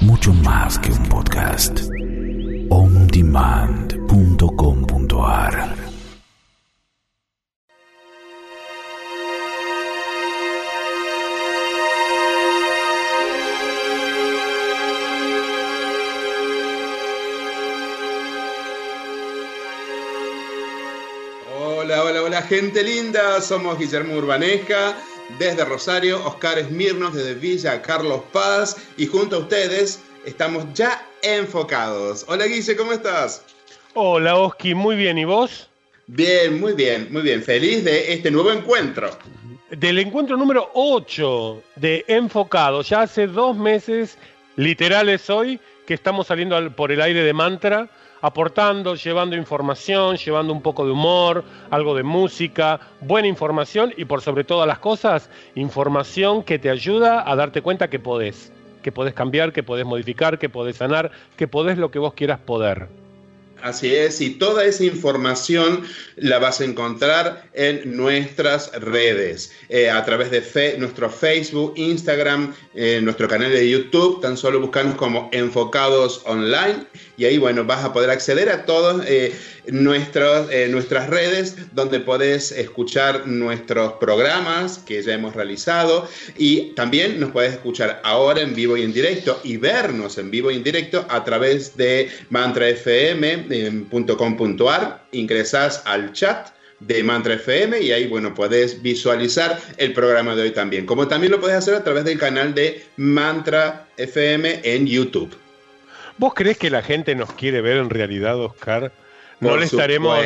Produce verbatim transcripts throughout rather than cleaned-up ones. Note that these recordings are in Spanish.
mucho más que un podcast. on demand punto com punto a r. Hola, hola, hola, gente linda. Somos Guillermo Urbanesca desde Rosario, Oscar Esmirnos desde Villa Carlos Paz, y junto a ustedes estamos ya enfocados. Hola, Guille, ¿cómo estás? Hola, Oski, muy bien, ¿y vos? Bien, muy bien, muy bien. Feliz de este nuevo encuentro. Del encuentro número ocho de Enfocados. Ya hace dos meses, literales hoy, que estamos saliendo al, por el aire de Mantra, aportando, llevando información, llevando un poco de humor, algo de música, buena información y por sobre todas las cosas, información que te ayuda a darte cuenta que podés, que podés cambiar, que podés modificar, que podés sanar, que podés lo que vos quieras poder. Así es, y toda esa información la vas a encontrar en nuestras redes, eh, a través de fe, nuestro Facebook, Instagram, eh, nuestro canal de YouTube. Tan solo buscarnos como Enfocados Online, y ahí, bueno, vas a poder acceder a todas eh, nuestros, eh, nuestras redes, donde podés escuchar nuestros programas que ya hemos realizado, y también nos podés escuchar ahora en vivo y en directo, y vernos en vivo y en directo a través de Mantra F M punto com punto a r. Ingresás al chat de Mantra F M y ahí, bueno, podés visualizar el programa de hoy también, como también lo podés hacer a través del canal de Mantra F M en YouTube. ¿Vos creés que la gente nos quiere ver en realidad, Oscar? ¿No Por le estaremos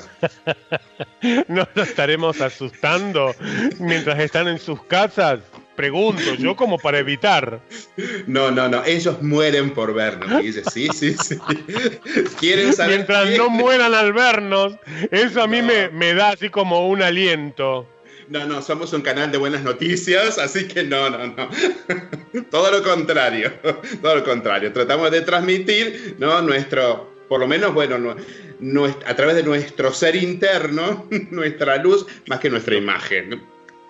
no lo estaremos asustando mientras están en sus casas? Pregunto yo, como para evitar. No, no, no, ellos mueren por vernos, dice, sí, sí, sí. Quieren saber. Mientras quién... no mueran al vernos, eso a mí no. me, me da así como un aliento. No, no, somos un canal de buenas noticias, así que no, no, no. Todo lo contrario, todo lo contrario. Tratamos de transmitir, ¿no?, nuestro, por lo menos, bueno, no, no, a través de nuestro ser interno, nuestra luz, más que nuestra imagen.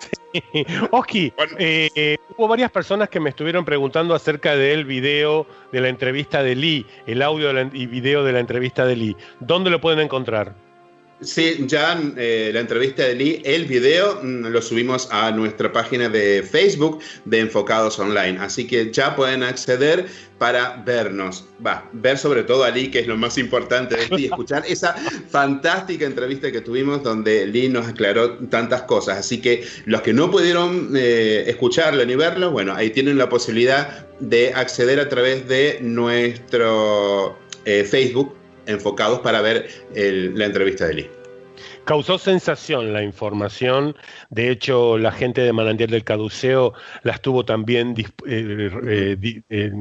Oski, Bueno. eh, eh, hubo varias personas que me estuvieron preguntando acerca del video de la entrevista de Lee, el audio de la, y video de la entrevista de Lee. ¿Dónde lo pueden encontrar? Sí, ya eh, la entrevista de Lee, el video mm, lo subimos a nuestra página de Facebook de Enfocados Online, así que ya pueden acceder para vernos, va, ver sobre todo a Lee, que es lo más importante de esto, y escuchar esa fantástica entrevista que tuvimos donde Lee nos aclaró tantas cosas. Así que los que no pudieron eh, escucharlo ni verlo, bueno, ahí tienen la posibilidad de acceder a través de nuestro eh, Facebook Enfocados para ver el, la entrevista de Lee. Causó sensación la información. De hecho, la gente de Manantial del Caduceo la estuvo también eh, eh, eh, eh,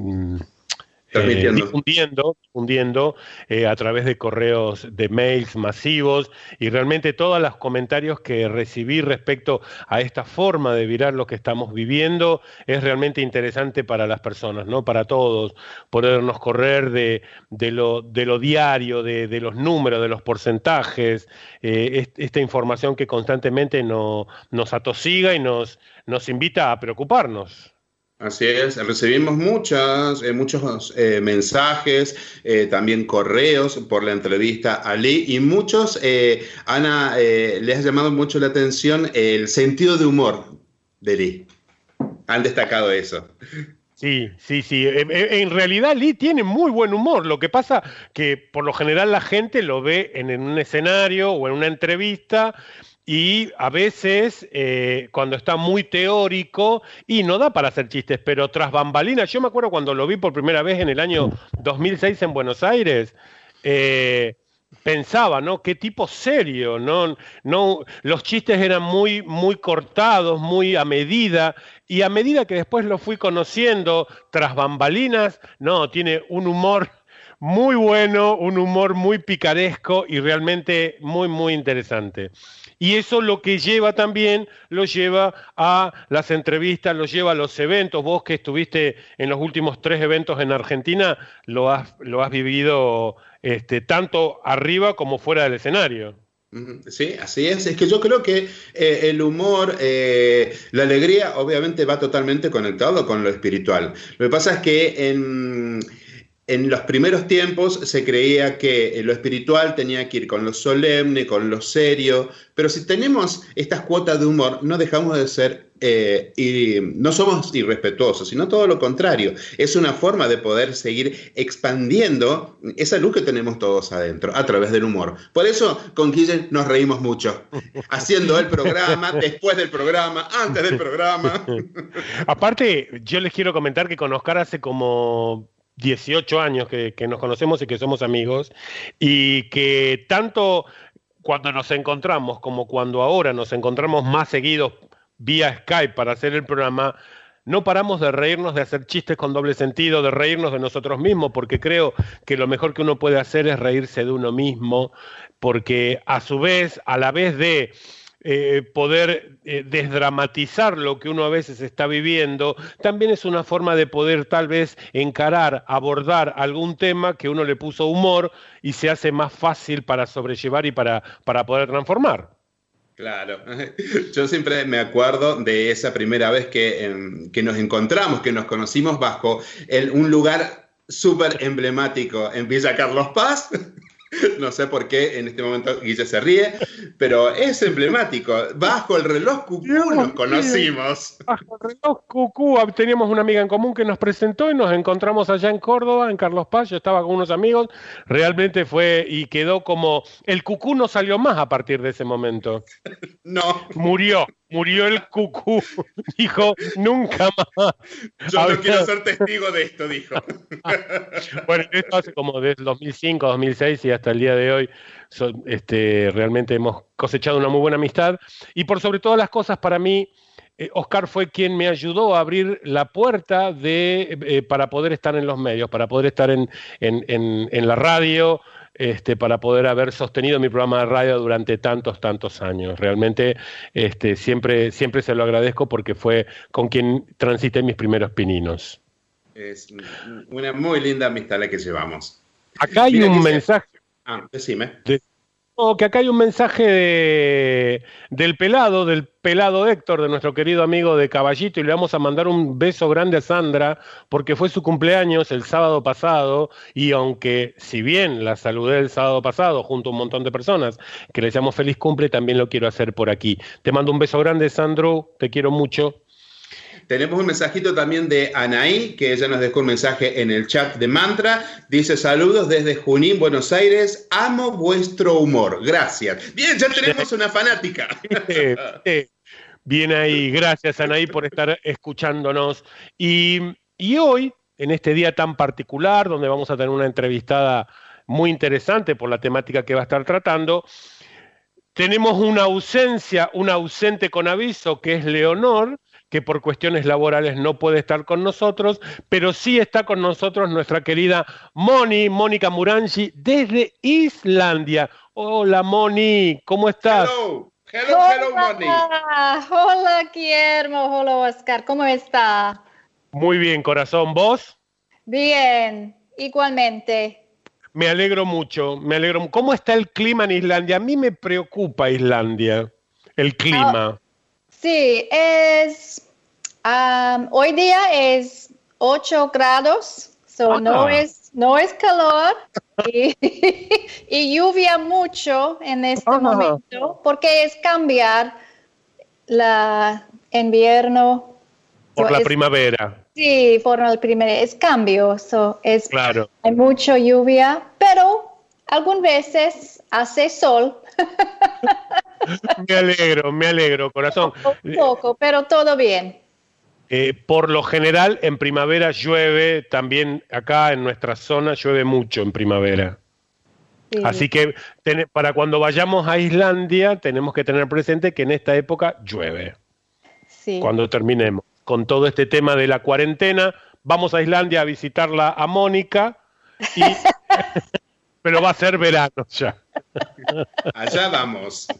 Eh, difundiendo, difundiendo eh, a través de correos, de mails masivos, y realmente todos los comentarios que recibí respecto a esta forma de virar lo que estamos viviendo es realmente interesante para las personas, ¿no? Para todos, podernos correr de, de, lo, de lo diario, de, de los números, de los porcentajes, eh, est- esta información que constantemente no, nos atosiga y nos, nos invita a preocuparnos. Así es, recibimos muchas, eh, muchos eh, mensajes, eh, también correos por la entrevista a Lee, y muchos, eh, Ana, eh, les ha llamado mucho la atención el sentido de humor de Lee. Han destacado eso. Sí, sí, sí. En, en realidad Lee tiene muy buen humor. Lo que pasa que por lo general la gente lo ve en, en un escenario o en una entrevista, y a veces eh, cuando está muy teórico y no da para hacer chistes, pero tras bambalinas. Yo me acuerdo cuando lo vi por primera vez en el año dos mil seis en Buenos Aires, eh, pensaba, ¿no? Qué tipo serio, ¿no? No, los chistes eran muy, muy cortados, muy a medida, y a medida que después lo fui conociendo tras bambalinas, no, tiene un humor muy bueno, un humor muy picaresco y realmente muy, muy interesante. Y eso lo que lleva también, lo lleva a las entrevistas, lo lleva a los eventos. Vos que estuviste en los últimos tres eventos en Argentina, lo has, lo has vivido este, tanto arriba como fuera del escenario. Sí, así es. Es que yo creo que eh, el humor, eh, la alegría, obviamente va totalmente conectado con lo espiritual. Lo que pasa es que en, en los primeros tiempos se creía que lo espiritual tenía que ir con lo solemne, con lo serio, pero si tenemos estas cuotas de humor, no dejamos de ser, eh, y no somos irrespetuosos, sino todo lo contrario. Es una forma de poder seguir expandiendo esa luz que tenemos todos adentro a través del humor. Por eso con Guille nos reímos mucho, haciendo el programa, después del programa, antes del programa. Aparte, yo les quiero comentar que con Oscar hace como dieciocho años que, que nos conocemos y que somos amigos, y que tanto cuando nos encontramos como cuando ahora nos encontramos más seguidos vía Skype para hacer el programa, no paramos de reírnos, de hacer chistes con doble sentido, de reírnos de nosotros mismos, porque creo que lo mejor que uno puede hacer es reírse de uno mismo, porque a su vez, a la vez de eh, poder eh, desdramatizar lo que uno a veces está viviendo, también es una forma de poder tal vez encarar, abordar algún tema que uno le puso humor y se hace más fácil para sobrellevar y para, para poder transformar. Claro, yo siempre me acuerdo de esa primera vez que, eh, que nos encontramos, que nos conocimos bajo el, un lugar súper emblemático en Villa Carlos Paz. No sé por qué en este momento Guille se ríe, pero es emblemático. Bajo el reloj cucú nos conocimos. Bajo el reloj cucú teníamos una amiga en común que nos presentó y nos encontramos allá en Córdoba, en Carlos Paz. Yo estaba con unos amigos. Realmente fue y quedó como... El cucú no salió más a partir de ese momento. No. Murió. Murió el cucú, dijo, nunca más. Yo no quiero ser testigo de esto, dijo. Bueno, esto hace como desde dos mil cinco, dos mil seis y hasta el día de hoy so, este, realmente hemos cosechado una muy buena amistad. Y por sobre todas las cosas, para mí, eh, Oscar fue quien me ayudó a abrir la puerta de, eh, para poder estar en los medios, para poder estar en, en, en, en la radio, Este, para poder haber sostenido mi programa de radio durante tantos, tantos años. Realmente este, siempre, siempre se lo agradezco porque fue con quien transité mis primeros pininos. Es una muy linda amistad la que llevamos. Acá hay Mira un mensaje... Se... Ah, decime. De... No, que acá hay un mensaje de, del pelado, del pelado Héctor, de nuestro querido amigo de Caballito, y le vamos a mandar un beso grande a Sandra, porque fue su cumpleaños el sábado pasado, y aunque, si bien la saludé el sábado pasado, junto a un montón de personas, que le deseamos feliz cumple, también lo quiero hacer por aquí. Te mando un beso grande, Sandro, te quiero mucho. Tenemos un mensajito también de Anaí, que ella nos dejó un mensaje en el chat de Mantra. Dice, saludos desde Junín, Buenos Aires. Amo vuestro humor. Gracias. Bien, ya tenemos una fanática. Sí, sí. Bien ahí. Gracias, Anaí, por estar escuchándonos. Y, y hoy, en este día tan particular, donde vamos a tener una entrevistada muy interesante por la temática que va a estar tratando, tenemos una ausencia, una ausente con aviso, que es Leonor, que por cuestiones laborales no puede estar con nosotros, pero sí está con nosotros nuestra querida Moni, Mónica Murangi, desde Islandia. Hola, Moni, ¿cómo estás? Hello, hello, hola, hello, Moni. Hola, Guillermo, hola, Oscar, ¿cómo está? Muy bien, corazón, ¿vos? Bien, igualmente. Me alegro mucho, me alegro. ¿Cómo está el clima en Islandia? A mí me preocupa Islandia, el clima. Oh. Sí, es um, hoy día es ocho grados, so ah. no es no es calor y, y lluvia mucho en este ah. momento porque es cambiar la invierno por so la es, primavera. Sí, por la primavera es cambio, so es claro. Hay mucha lluvia, pero algunas veces hace sol. Me alegro, me alegro, corazón. Un poco, pero todo bien. Eh, por lo general, en primavera llueve, también acá en nuestra zona llueve mucho en primavera. Sí. Así que ten, para cuando vayamos a Islandia tenemos que tener presente que en esta época llueve. Sí. Cuando terminemos con todo este tema de la cuarentena, vamos a Islandia a visitarla a Mónica y... pero va a ser verano ya. Allá vamos.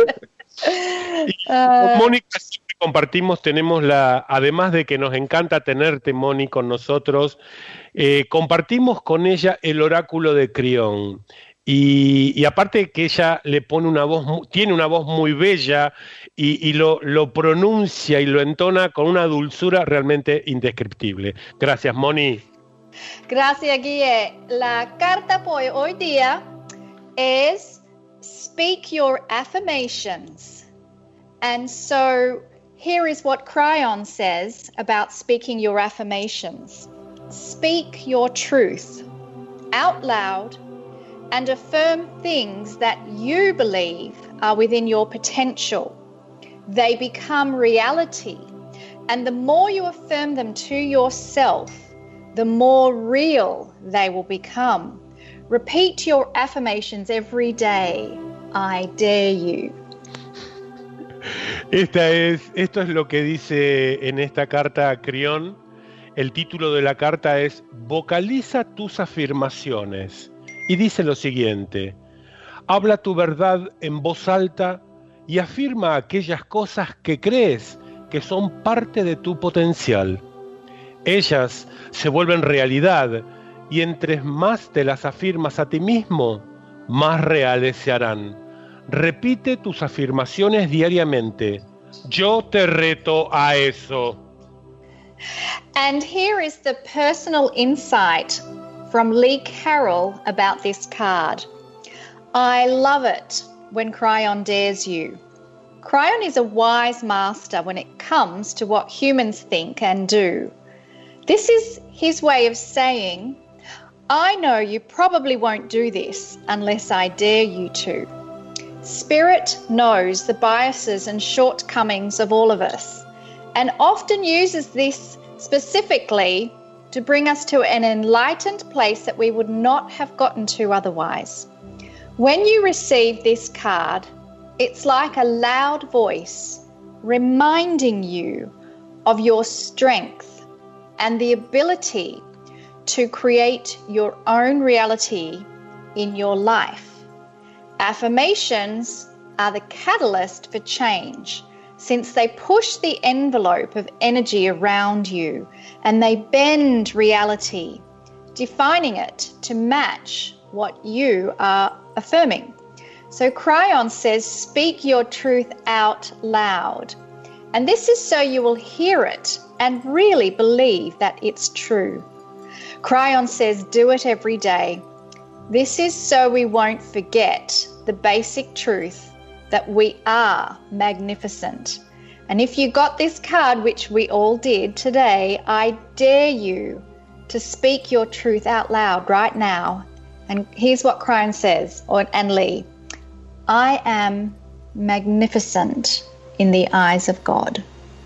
Y con Mónica siempre compartimos, tenemos la, además de que nos encanta tenerte, Moni, con nosotros, eh, compartimos con ella el oráculo de Crión. Y, y aparte que ella le pone una voz, tiene una voz muy bella y, y lo, lo pronuncia y lo entona con una dulzura realmente indescriptible. Gracias, Moni. Gracias, Guille. La carta por hoy día es Speak Your Affirmations. And so here is what Cryon says about speaking your affirmations. Speak your truth out loud and affirm things that you believe are within your potential. They become reality, and the more you affirm them to yourself, the more real they will become. Repeat your affirmations every day. I dare you. Esta es, esto es lo que dice en esta carta Cryon. El título de la carta es Vocaliza tus afirmaciones. Y dice lo siguiente: habla tu verdad en voz alta y afirma aquellas cosas que crees que son parte de tu potencial. Ellas se vuelven realidad y entre más te las afirmas a ti mismo, más reales se harán. Repite tus afirmaciones diariamente. Yo te reto a eso. And here is the personal insight from Lee Carroll about this card. I love it when Cryon dares you. Cryon is a wise master when it comes to what humans think and do. This is his way of saying, I know you probably won't do this unless I dare you to. Spirit knows the biases and shortcomings of all of us and often uses this specifically to bring us to an enlightened place that we would not have gotten to otherwise. When you receive this card, it's like a loud voice reminding you of your strength and the ability to create your own reality in your life. Affirmations are the catalyst for change, since they push the envelope of energy around you and they bend reality, defining it to match what you are affirming. So Cryon says, speak your truth out loud. And this is so you will hear it and really believe that it's true. Cryon says, do it every day. This is so we won't forget the basic truth that we are magnificent. And if you got this card, which we all did today, I dare you to speak your truth out loud right now. And here's what Cryon says, or, and Lee. I am magnificent in the eyes of God.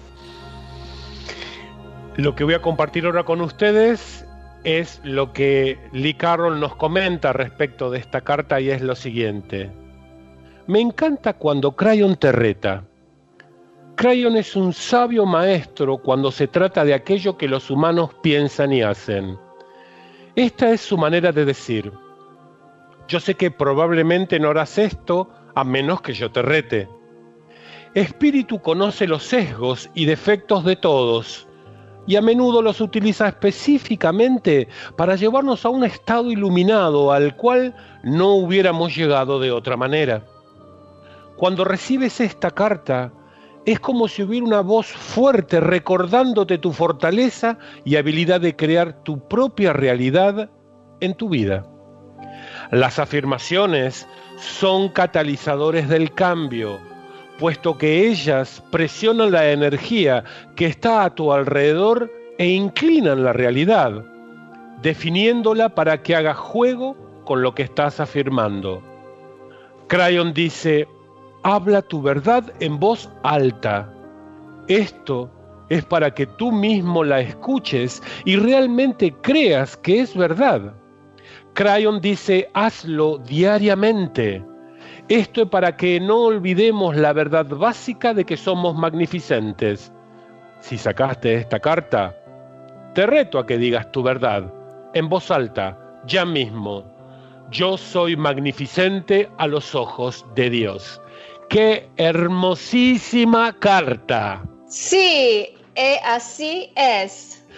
Lo que voy a compartir ahora con ustedes es lo que Lee Carroll nos comenta respecto de esta carta y es lo siguiente. Me encanta cuando Cryon te reta. Cryon es un sabio maestro cuando se trata de aquello que los humanos piensan y hacen. Esta es su manera de decir: yo sé que probablemente no harás esto a menos que yo te rete. Espíritu conoce los sesgos y defectos de todos y a menudo los utiliza específicamente para llevarnos a un estado iluminado al cual no hubiéramos llegado de otra manera. Cuando recibes esta carta, es como si hubiera una voz fuerte recordándote tu fortaleza y habilidad de crear tu propia realidad en tu vida. Las afirmaciones son catalizadores del cambio, puesto que ellas presionan la energía que está a tu alrededor e inclinan la realidad, definiéndola para que haga juego con lo que estás afirmando. Cryon dice: habla tu verdad en voz alta. Esto es para que tú mismo la escuches y realmente creas que es verdad. Cryon dice: hazlo diariamente. Esto es para que no olvidemos la verdad básica de que somos magnificentes. Si sacaste esta carta, te reto a que digas tu verdad en voz alta, ya mismo. Yo soy magnificente a los ojos de Dios. ¡Qué hermosísima carta! Sí, eh, así es.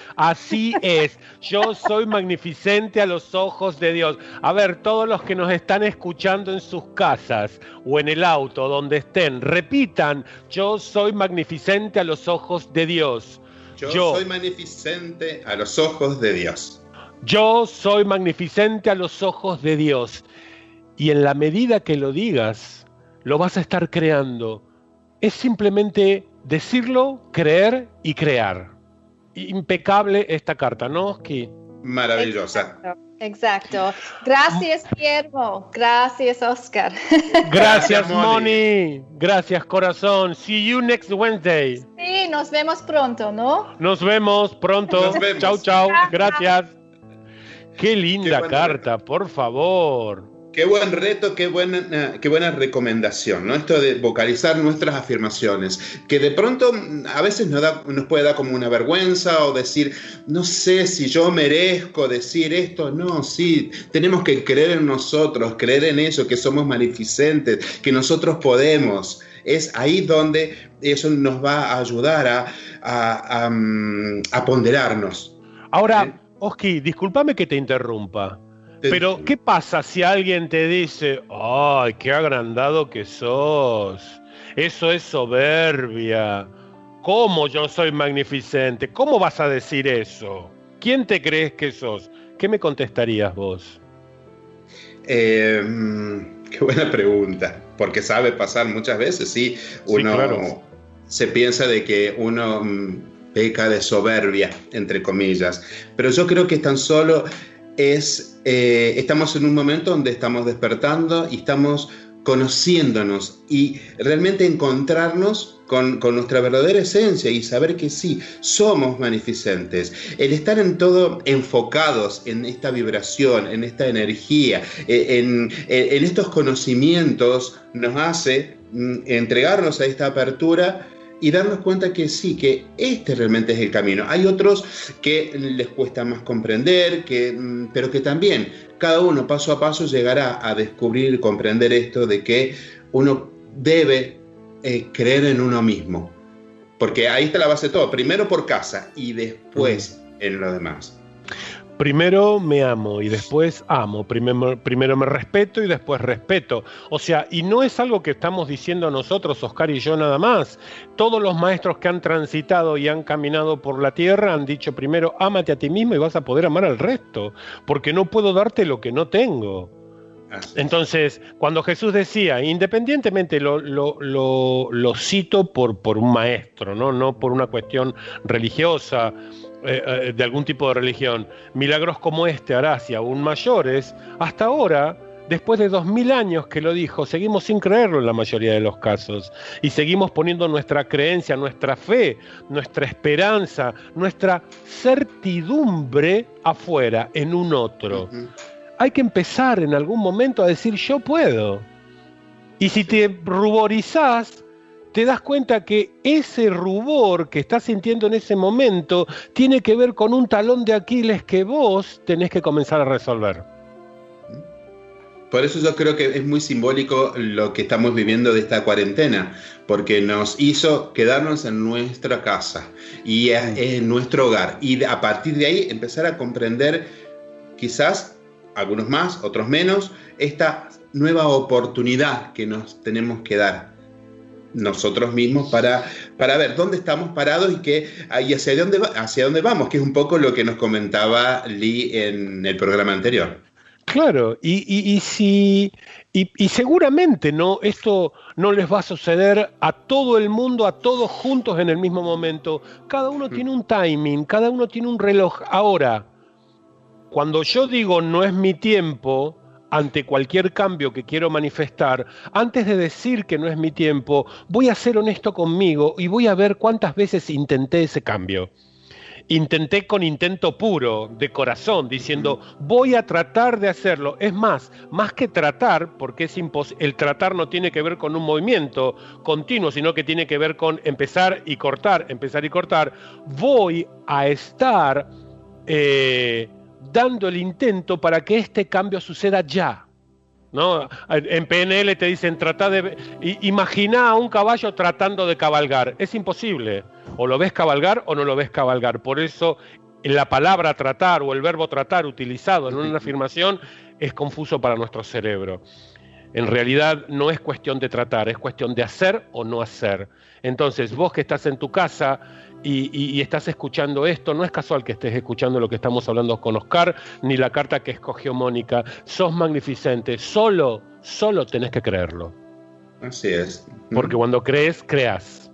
Así es. Yo soy magnificente a los ojos de Dios. A ver, todos los que nos están escuchando en sus casas o en el auto, donde estén, repitan, yo soy magnificente a los ojos de Dios. Yo, yo soy magnificente a los ojos de Dios. Yo soy magnificente a los ojos de Dios. Y en la medida que lo digas, lo vas a estar creando. Es simplemente decirlo, creer y crear. Impecable esta carta, ¿no, Oski? Maravillosa. Exacto, exacto. Gracias, Guillermo. Gracias, Oscar. Gracias, Moni. Gracias, corazón. See you next Wednesday. Sí, nos vemos pronto, ¿no? Nos vemos pronto. Nos vemos. Chau, chau. Gracias. Qué linda Qué carta, por favor. Qué buen reto, qué buena, qué buena recomendación, ¿no? Esto de vocalizar nuestras afirmaciones, que de pronto a veces nos, da, nos puede dar como una vergüenza o decir, no sé si yo merezco decir esto. No, sí, tenemos que creer en nosotros, creer en eso, que somos magnificentes, que nosotros podemos. Es ahí donde eso nos va a ayudar a, a, a, a ponderarnos. Ahora, ¿Eh? Oski, discúlpame que te interrumpa. Pero, ¿qué pasa si alguien te dice, ¡ay, qué agrandado que sos! Eso es soberbia. ¿Cómo yo soy magnificente? ¿Cómo vas a decir eso? ¿Quién te crees que sos? ¿Qué me contestarías vos? Eh, qué buena pregunta, porque sabe pasar muchas veces, sí. Uno sí, claro. se piensa de que uno mmm, peca de soberbia, entre comillas. Pero yo creo que tan solo... Es, eh, estamos en un momento donde estamos despertando y estamos conociéndonos y realmente encontrarnos con, con nuestra verdadera esencia y saber que sí, somos magnificentes. El estar en todo enfocados en esta vibración, en esta energía, en, en, en estos conocimientos nos hace mm, entregarnos a esta apertura y darnos cuenta que sí, que este realmente es el camino. Hay otros que les cuesta más comprender, que, pero que también cada uno paso a paso llegará a descubrir y comprender esto de que uno debe eh, creer en uno mismo. Porque ahí está la base de todo. Primero por casa y después mm. en lo demás. Primero me amo y después amo. Primero, primero me respeto y después respeto. O sea, y no es algo que estamos diciendo nosotros, Oscar y yo nada más. Todos los maestros que han transitado y han caminado por la tierra han dicho primero, ámate a ti mismo y vas a poder amar al resto. Porque no puedo darte lo que no tengo. Entonces, cuando Jesús decía, independientemente lo, lo, lo, lo cito por, por un maestro, ¿no? No por una cuestión religiosa, eh, de algún tipo de religión, milagros como este harás y aún mayores, hasta ahora, después de dos mil años que lo dijo, seguimos sin creerlo en la mayoría de los casos y seguimos poniendo nuestra creencia, nuestra fe, nuestra esperanza, nuestra certidumbre afuera, en un otro. Uh-huh. Hay que empezar en algún momento a decir yo puedo. Y si te ruborizás, te das cuenta que ese rubor que estás sintiendo en ese momento tiene que ver con un talón de Aquiles que vos tenés que comenzar a resolver. Por eso yo creo que es muy simbólico lo que estamos viviendo de esta cuarentena, porque nos hizo quedarnos en nuestra casa y en nuestro hogar. Y a partir de ahí empezar a comprender, quizás algunos más, otros menos, esta nueva oportunidad que nos tenemos que dar nosotros mismos para, para ver dónde estamos parados y, que, y hacia, dónde va, hacia dónde vamos, que es un poco lo que nos comentaba Lee en el programa anterior. Claro, y, y, y, si, y, y seguramente no, esto no les va a suceder a todo el mundo, a todos juntos en el mismo momento. Cada uno mm. tiene un timing, cada uno tiene un reloj. Ahora, cuando yo digo no es mi tiempo, ante cualquier cambio que quiero manifestar, antes de decir que no es mi tiempo, voy a ser honesto conmigo y voy a ver cuántas veces intenté ese cambio. Intenté con intento puro, de corazón, diciendo, voy a tratar de hacerlo. Es más, más que tratar, porque es impos- el tratar no tiene que ver con un movimiento continuo, sino que tiene que ver con empezar y cortar, empezar y cortar. Voy a estar eh, dando el intento para que este cambio suceda ya. ¿No? En P N L te dicen, trata de imagina a un caballo tratando de cabalgar. Es imposible. O lo ves cabalgar o no lo ves cabalgar. Por eso la palabra tratar o el verbo tratar utilizado en una afirmación es confuso para nuestro cerebro. En realidad no es cuestión de tratar, es cuestión de hacer o no hacer. Entonces, vos que estás en tu casa y, y, y estás escuchando esto, no es casual que estés escuchando lo que estamos hablando con Oscar, ni la carta que escogió Mónica. Sos magnificente, solo, solo tenés que creerlo. Así es. Porque cuando crees, creas.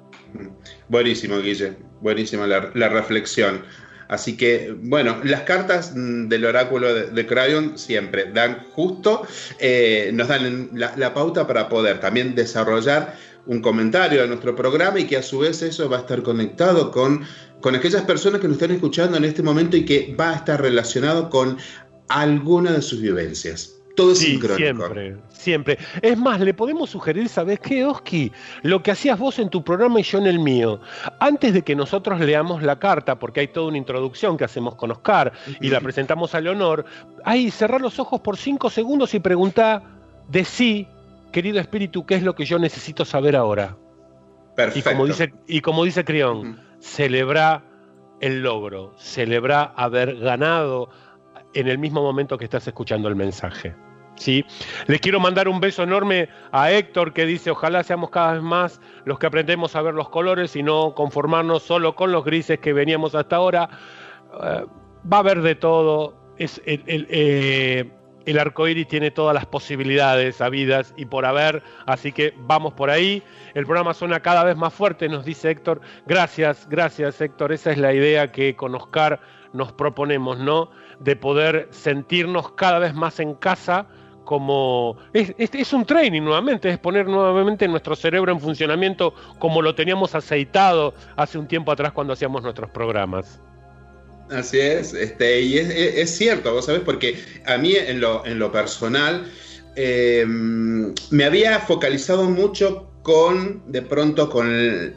Buenísimo, Guille, buenísima la, la reflexión. Así que, bueno, las cartas del oráculo de, de Crayon siempre dan justo, eh, nos dan la, la pauta para poder también desarrollar un comentario de nuestro programa y que a su vez eso va a estar conectado con, con aquellas personas que nos están escuchando en este momento y que va a estar relacionado con alguna de sus vivencias. Todo es sí, sincrónico. Siempre, siempre. Es más, le podemos sugerir, ¿sabes qué, Oski? Lo que hacías vos en tu programa y yo en el mío. Antes de que nosotros leamos la carta, porque hay toda una introducción que hacemos con Oscar y la presentamos a Leonor, ahí cerrar los ojos por cinco segundos y preguntá de sí, querido espíritu, ¿qué es lo que yo necesito saber ahora? Perfecto. Y como dice, y como dice Crión, uh-huh. celebra el logro, celebra haber ganado en el mismo momento que estás escuchando el mensaje. ¿Sí? Les quiero mandar un beso enorme a Héctor, que dice: ojalá seamos cada vez más los que aprendemos a ver los colores y no conformarnos solo con los grises que veníamos hasta ahora. Uh, va a haber de todo. Es el, el, eh, el arcoíris tiene todas las posibilidades habidas y por haber, así que vamos por ahí. El programa suena cada vez más fuerte, nos dice Héctor. Gracias, gracias, Héctor. Esa es la idea que con Oscar nos proponemos, ¿no? De poder sentirnos cada vez más en casa. Como es, es, es un training nuevamente, es poner nuevamente nuestro cerebro en funcionamiento como lo teníamos aceitado hace un tiempo atrás cuando hacíamos nuestros programas. Así es, este, y es, es, es cierto, vos sabés, porque a mí en lo, en lo personal eh, me había focalizado mucho con, de pronto, con,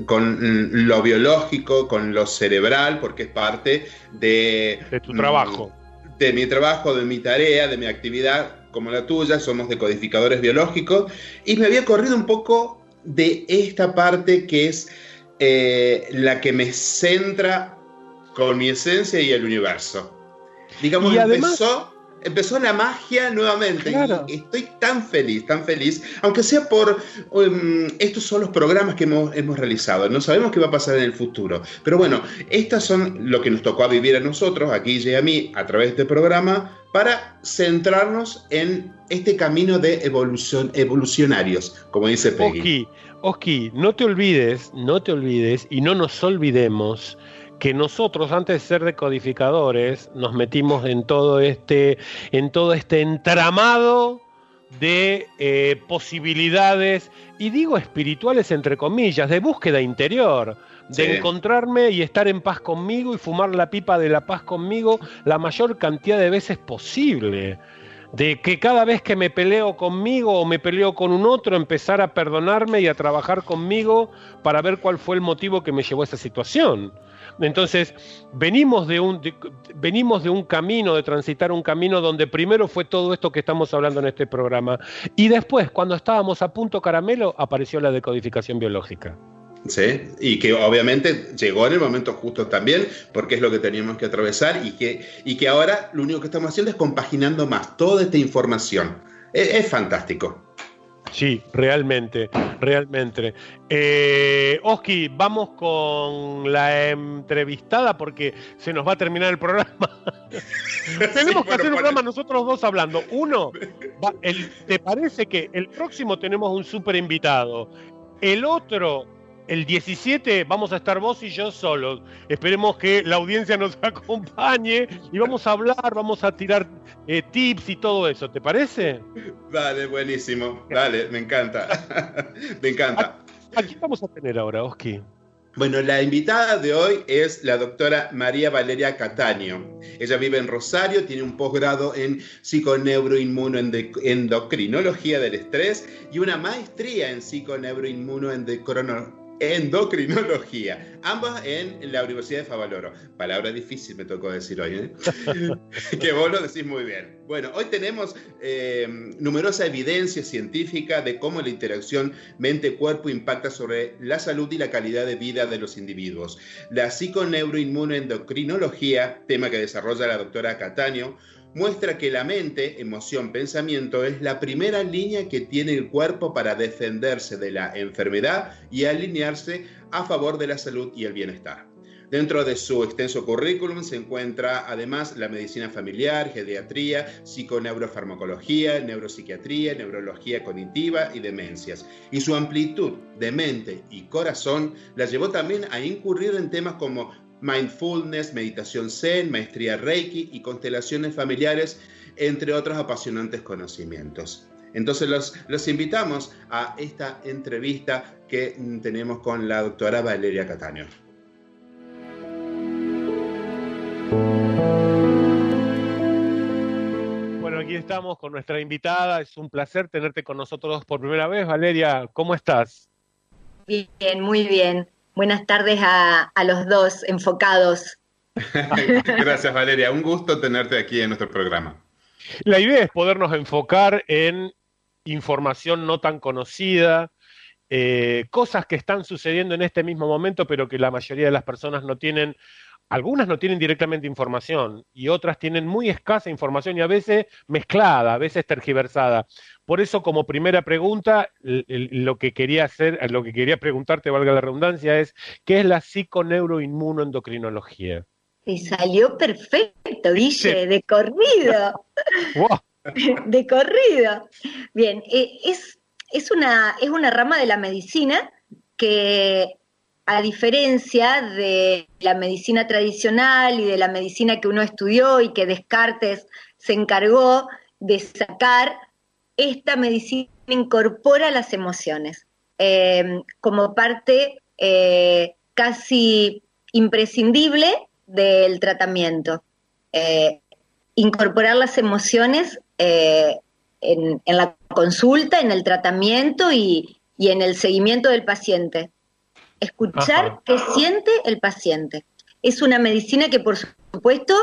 con lo biológico, con lo cerebral, porque es parte de... De tu trabajo. De mi trabajo, de mi tarea, de mi actividad, como la tuya, somos decodificadores biológicos, y me había corrido un poco de esta parte que es eh, la que me centra con mi esencia y el universo. Digamos, y además, empezó, empezó la magia nuevamente, claro. Y estoy tan feliz, tan feliz, aunque sea por um, estos son los programas que hemos, hemos realizado, no sabemos qué va a pasar en el futuro, pero bueno, estas son lo que nos tocó a vivir a nosotros, a Guille y a mí, a través de este programa, para centrarnos en este camino de evolución, evolucionarios, como dice Peggy. Oski, Oski, no te olvides, no te olvides y no nos olvidemos que nosotros, antes de ser decodificadores, nos metimos en todo este, en todo este entramado de eh, posibilidades, y digo espirituales entre comillas, de búsqueda interior, de sí. encontrarme y estar en paz conmigo y fumar la pipa de la paz conmigo la mayor cantidad de veces posible. De que cada vez que me peleo conmigo o me peleo con un otro, empezar a perdonarme y a trabajar conmigo para ver cuál fue el motivo que me llevó a esa situación. Entonces, venimos de un de, venimos de un camino, de transitar un camino donde primero fue todo esto que estamos hablando en este programa, y después, cuando estábamos a punto caramelo, apareció la decodificación biológica. Sí, y que obviamente llegó en el momento justo también, porque es lo que teníamos que atravesar, y que, y que ahora lo único que estamos haciendo es compaginando más toda esta información. Es, es fantástico. Sí, realmente, realmente. Eh, Oski, vamos con la entrevistada porque se nos va a terminar el programa. Tenemos sí, que bueno, hacer un programa nosotros dos hablando. Uno, va, el, ¿te parece que el próximo tenemos un súper invitado? El otro, el diecisiete, vamos a estar vos y yo solos. Esperemos que la audiencia nos acompañe y vamos a hablar, vamos a tirar eh, tips y todo eso. ¿Te parece? Dale, buenísimo. Dale, me encanta. Me encanta. ¿A, a quién vamos a tener ahora, Oski? Bueno, la invitada de hoy es la doctora María Valeria Cataño. Ella vive en Rosario, tiene un posgrado en psiconeuroinmunoendocrinología del estrés y una maestría en psiconeuroinmunoendocrinología endocrinología, ambas en la Universidad de Favaloro. Palabra difícil me tocó decir hoy, ¿eh? Que vos lo decís muy bien. Bueno, hoy tenemos eh, numerosa evidencia científica de cómo la interacción mente-cuerpo impacta sobre la salud y la calidad de vida de los individuos. La psiconeuroinmunoendocrinología, tema que desarrolla la doctora Cattaneo, muestra que la mente, emoción, pensamiento es la primera línea que tiene el cuerpo para defenderse de la enfermedad y alinearse a favor de la salud y el bienestar. Dentro de su extenso currículum se encuentra además la medicina familiar, geriatría, psiconeurofarmacología, neuropsiquiatría, neurología cognitiva y demencias. Y su amplitud de mente y corazón la llevó también a incurrir en temas como mindfulness, meditación zen, maestría reiki y constelaciones familiares, entre otros apasionantes conocimientos. Entonces los, los invitamos a esta entrevista que tenemos con la doctora Valeria Cattaneo. Bueno, aquí estamos con nuestra invitada. Es un placer tenerte con nosotros por primera vez. Valeria, ¿cómo estás? Bien, muy bien. Buenas tardes a, a los dos enfocados. Gracias, Valeria. Un gusto tenerte aquí en nuestro programa. La idea es podernos enfocar en información no tan conocida, eh, cosas que están sucediendo en este mismo momento, pero que la mayoría de las personas no tienen. Algunas no tienen directamente información y otras tienen muy escasa información y a veces mezclada, a veces tergiversada. Por eso, como primera pregunta, lo que quería hacer, lo que quería preguntarte, valga la redundancia, es ¿qué es la psiconeuroinmunoendocrinología? Te salió perfecto, Guille, sí. De corrido. Wow. De corrido. Bien, es, es, una, es una rama de la medicina que, a diferencia de la medicina tradicional y de la medicina que uno estudió y que Descartes se encargó de sacar, esta medicina incorpora las emociones eh, como parte eh, casi imprescindible del tratamiento. Eh, incorporar las emociones eh, en, en la consulta, en el tratamiento y, y en el seguimiento del paciente. Escuchar Ajá. qué siente el paciente. Es una medicina que, por supuesto,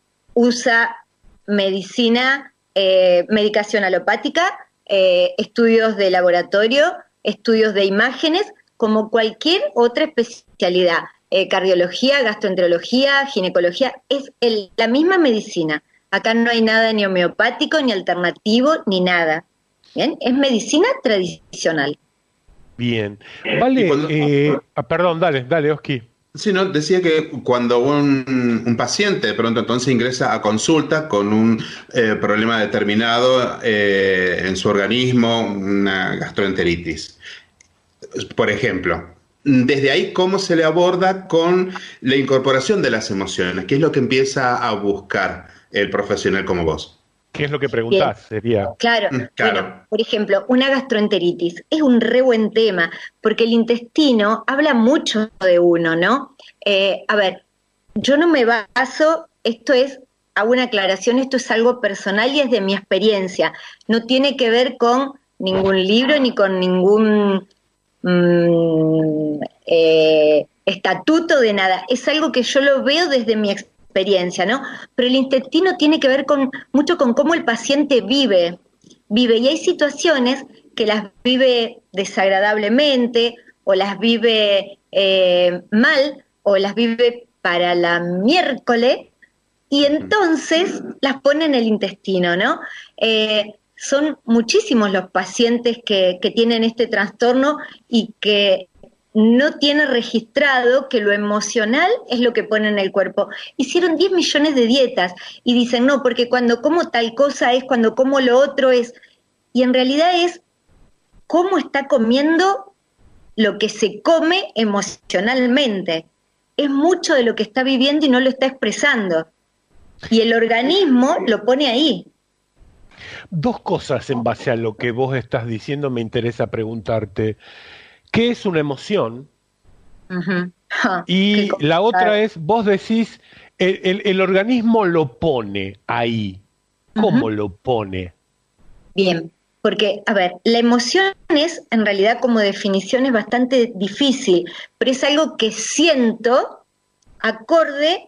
usa medicina, eh, medicación alopática, eh, estudios de laboratorio, estudios de imágenes, como cualquier otra especialidad. Eh, cardiología, gastroenterología, ginecología, es el, la misma medicina. Acá no hay nada ni homeopático, ni alternativo, ni nada. ¿Bien? Es medicina tradicional. Bien. Vale, cuando, eh, ah, perdón, dale, dale, Oski. Sí, no, decía que cuando un, un paciente de pronto entonces ingresa a consulta con un eh, problema determinado eh, en su organismo, una gastroenteritis, por ejemplo, desde ahí, ¿cómo se le aborda con la incorporación de las emociones? ¿Qué es lo que empieza a buscar el profesional como vos? ¿Qué es lo que preguntás? Bien. Sería. Claro, claro. Bueno, por ejemplo, una gastroenteritis es un re buen tema, porque el intestino habla mucho de uno, ¿no? Eh, a ver, yo no me baso, esto es, hago una aclaración, esto es algo personal y es de mi experiencia, no tiene que ver con ningún libro ni con ningún mmm, eh, estatuto de nada, es algo que yo lo veo desde mi experiencia. experiencia, ¿no? Pero el intestino tiene que ver con mucho con cómo el paciente vive, vive, y hay situaciones que las vive desagradablemente, o las vive eh, mal, o las vive para la miércoles, y entonces las pone en el intestino, ¿no? Eh, son muchísimos los pacientes que, que tienen este trastorno y que no tiene registrado que lo emocional es lo que pone en el cuerpo. Hicieron diez millones de dietas y dicen, no, porque cuando como tal cosa es, cuando como lo otro es. Y en realidad es cómo está comiendo lo que se come emocionalmente. Es mucho de lo que está viviendo y no lo está expresando. Y el organismo lo pone ahí. Dos cosas en base a lo que vos estás diciendo me interesa preguntarte. ¿Qué es una emoción? Uh-huh. Oh, y la otra es, vos decís, el, el, el organismo lo pone ahí. ¿Cómo uh-huh. lo pone? Bien, Porque, a ver, la emoción es, en realidad, como definición es bastante difícil, pero es algo que siento acorde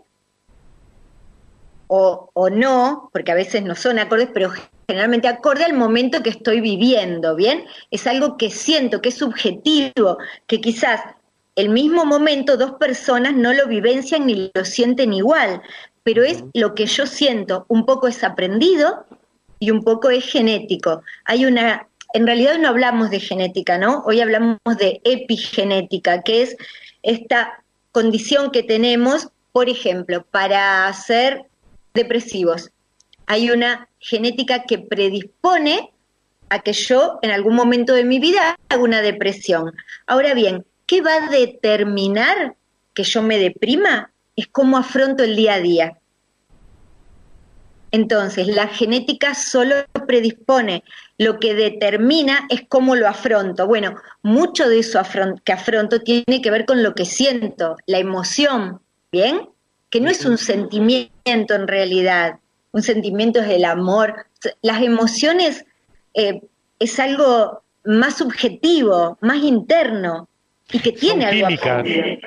o, o no, porque a veces no son acordes, pero generalmente acorde al momento que estoy viviendo, ¿bien? Es algo que siento, que es subjetivo, que quizás el mismo momento dos personas no lo vivencian ni lo sienten igual, pero es lo que yo siento, un poco es aprendido y un poco es genético. Hay una, en realidad no hablamos de genética, ¿no? Hoy hablamos de epigenética, que es esta condición que tenemos, por ejemplo, para ser depresivos. Hay una genética que predispone a que yo en algún momento de mi vida haga una depresión. Ahora bien, ¿qué va a determinar que yo me deprima? Es cómo afronto el día a día. Entonces, la genética solo predispone, lo que determina es cómo lo afronto. Bueno, mucho de eso afron- que afronto tiene que ver con lo que siento, la emoción, ¿bien? Que no es un sentimiento en realidad, un sentimiento es el amor. Las emociones eh, es algo más subjetivo, más interno, y que tiene Son algo químicas.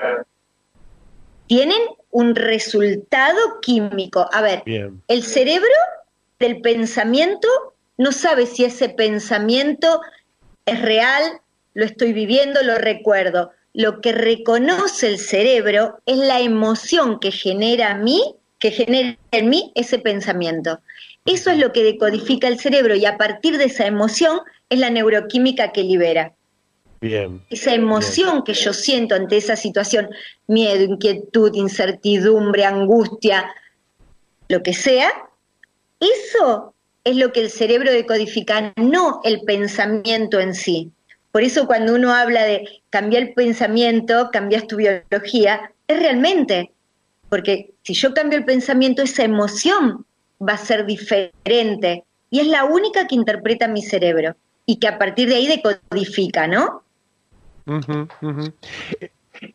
Tienen un resultado químico. A ver, Bien. el cerebro del pensamiento no sabe si ese pensamiento es real, lo estoy viviendo, lo recuerdo. Lo que reconoce el cerebro es la emoción que genera a mí, que genera en mí ese pensamiento. Eso es lo que decodifica el cerebro y a partir de esa emoción es la neuroquímica que libera. Bien. Esa emoción Bien. que yo siento ante esa situación, miedo, inquietud, incertidumbre, angustia, lo que sea, eso es lo que el cerebro decodifica, no el pensamiento en sí. Por eso cuando uno habla de cambiar el pensamiento, cambias tu biología, es realmente, porque si yo cambio el pensamiento, esa emoción va a ser diferente y es la única que interpreta mi cerebro y que a partir de ahí decodifica, ¿no? Uh-huh, uh-huh. Eh,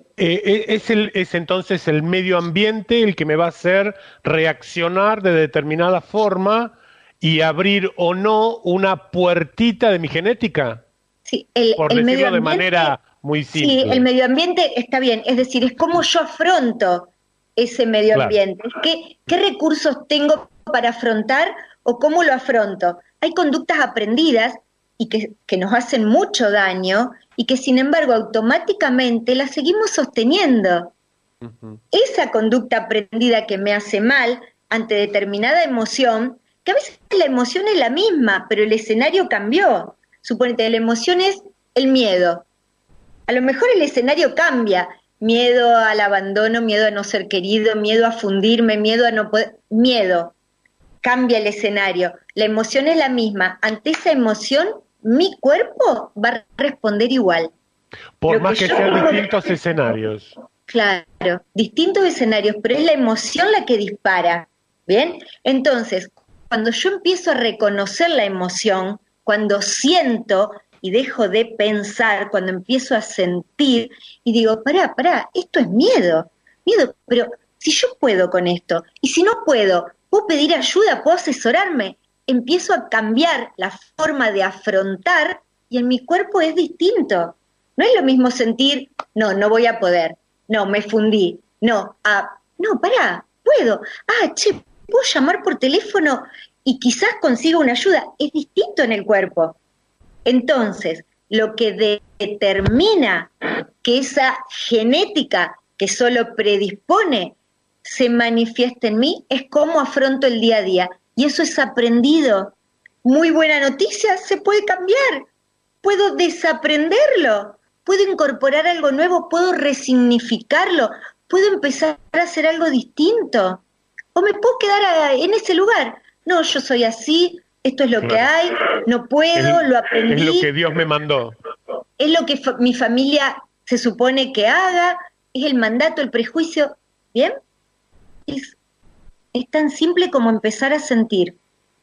eh, es, el, es entonces el medio ambiente el que me va a hacer reaccionar de determinada forma y abrir o no una puertita de mi genética. Sí, el, por el decirlo medio de ambiente, manera muy simple. Sí, el medio ambiente está bien, es decir, es cómo yo afronto ese medio Claro. ambiente, ¿Qué, qué recursos tengo para afrontar o cómo lo afronto. Hay conductas aprendidas y que, que nos hacen mucho daño y que sin embargo automáticamente las seguimos sosteniendo. Uh-huh. Esa conducta aprendida que me hace mal ante determinada emoción, que a veces la emoción es la misma, pero el escenario cambió. Suponete, la emoción es el miedo. A lo mejor el escenario cambia. Miedo al abandono, miedo a no ser querido, miedo a fundirme, miedo a no poder... Miedo. Cambia el escenario. La emoción es la misma. Ante esa emoción, mi cuerpo va a responder igual. Por más que, que sean puedo... distintos escenarios. Claro, distintos escenarios, pero es la emoción la que dispara. ¿Bien? Entonces, cuando yo empiezo a reconocer la emoción, cuando siento y dejo de pensar, cuando empiezo a sentir y digo, pará, pará, esto es miedo, miedo, pero si yo puedo con esto, y si no puedo, puedo pedir ayuda, puedo asesorarme, empiezo a cambiar la forma de afrontar y en mi cuerpo es distinto. No es lo mismo sentir, no, no voy a poder, no, me fundí, no, ah, no, pará, puedo, ah, che, puedo llamar por teléfono y quizás consiga una ayuda, es distinto en el cuerpo. Entonces, lo que determina que esa genética que solo predispone se manifieste en mí es cómo afronto el día a día. Y eso es aprendido. Muy buena noticia, se puede cambiar. Puedo desaprenderlo, puedo incorporar algo nuevo, puedo resignificarlo, puedo empezar a hacer algo distinto. O me puedo quedar en ese lugar. No, yo soy así, esto es lo claro. que hay, no puedo, es, lo aprendí. Es lo que Dios me mandó. Es lo que fa- mi familia se supone que haga, es el mandato, el prejuicio. ¿Bien? Es, es tan simple como empezar a sentir.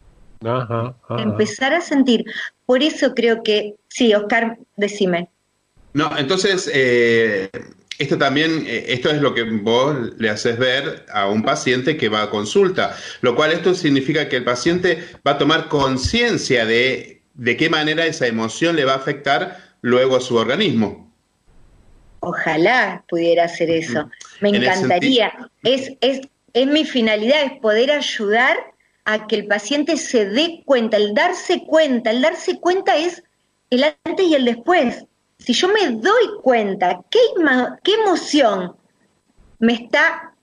Ajá, ajá. Empezar a sentir. Por eso creo que... Sí, Oscar, decime. No, entonces... Eh... Esto también, esto es lo que vos le haces ver a un paciente que va a consulta, lo cual esto significa que el paciente va a tomar conciencia de de qué manera esa emoción le va a afectar luego a su organismo. Ojalá pudiera hacer eso. Me En encantaría. Es, es, es mi finalidad, es poder ayudar a que el paciente se dé cuenta, el darse cuenta. El darse cuenta es el antes y el después. Si yo me doy cuenta qué, qué emoción me está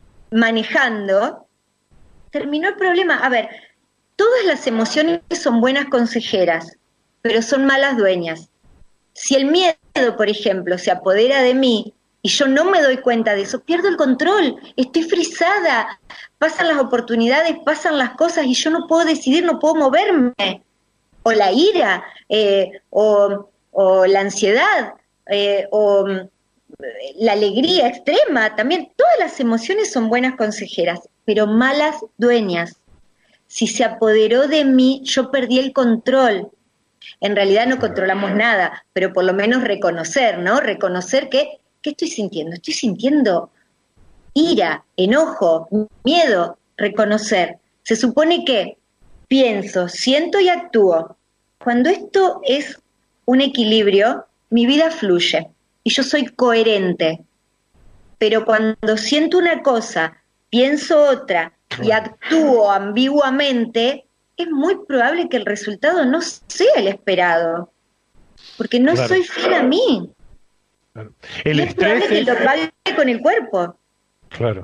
manejando, terminó el problema. A ver, todas las emociones son buenas consejeras, pero son malas dueñas. Si el miedo, por ejemplo, se apodera de mí y yo no me doy cuenta de eso, pierdo el control, estoy frisada, pasan las oportunidades, pasan las cosas y yo no puedo decidir, no puedo moverme. O la ira, eh, o, o la ansiedad, eh, o la alegría extrema, también todas las emociones son buenas consejeras, pero malas dueñas. Si se apoderó de mí, yo perdí el control. En realidad no controlamos nada, pero por lo menos reconocer, ¿no? Reconocer que, ¿qué estoy sintiendo? Estoy sintiendo ira, enojo, miedo, reconocer. Se supone que pienso, siento y actúo. Cuando esto es un equilibrio, mi vida fluye y yo soy coherente. Pero cuando siento una cosa, pienso otra y actúo ambiguamente, es muy probable que el resultado no sea el esperado, porque no claro. soy fiel a mí. Claro. El y es probable que es... lo pague con el cuerpo. Claro.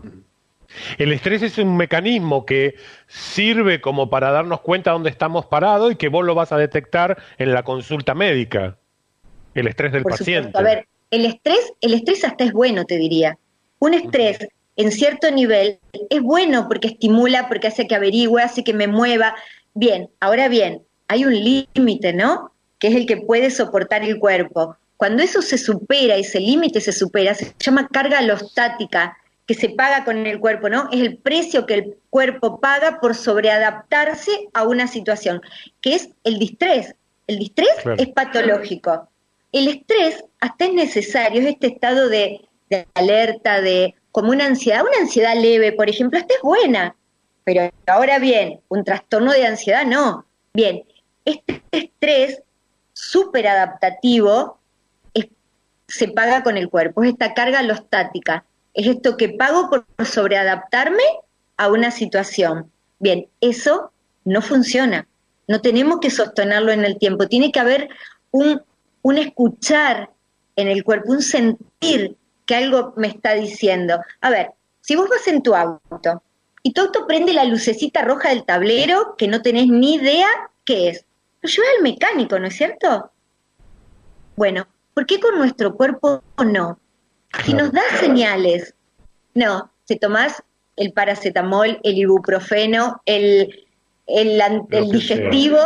El estrés es un mecanismo que sirve como para darnos cuenta dónde estamos parados y que vos lo vas a detectar en la consulta médica. El estrés del Por paciente. Supuesto. A ver, el estrés, el estrés hasta es bueno, te diría. Un estrés uh-huh. en cierto nivel es bueno porque estimula, porque hace que averigüe, hace que me mueva. Bien, ahora bien, hay un límite, ¿no? Que es el que puede soportar el cuerpo. Cuando eso se supera, ese límite se supera, se llama carga alostática, que se paga con el cuerpo, ¿no? Es el precio que el cuerpo paga por sobreadaptarse a una situación, que es el distrés. El distrés claro. es patológico. El estrés hasta es necesario, es este estado de, de alerta, de como una ansiedad, una ansiedad leve, por ejemplo, esta es buena. Pero ahora bien, un trastorno de ansiedad no. Bien, este estrés súper adaptativo es, se paga con el cuerpo, es esta carga alostática, es esto que pago por sobreadaptarme a una situación. Bien, eso no funciona, no tenemos que sostenerlo en el tiempo, tiene que haber un, un escuchar en el cuerpo, un sentir que algo me está diciendo. A ver, si vos vas en tu auto, y tu auto prende la lucecita roja del tablero que no tenés ni idea qué es. Lo llevas al mecánico, ¿no es cierto? Bueno, ¿por qué con nuestro cuerpo no? Si nos da señales, no, te tomás el paracetamol, el ibuprofeno, el, el, el digestivo,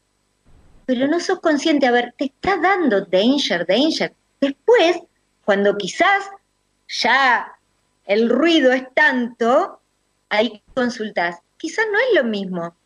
pero no sos consciente, a ver, te está dando danger, danger. Después, cuando quizás ya el ruido es tanto, ahí consultás. Quizás no es lo mismo.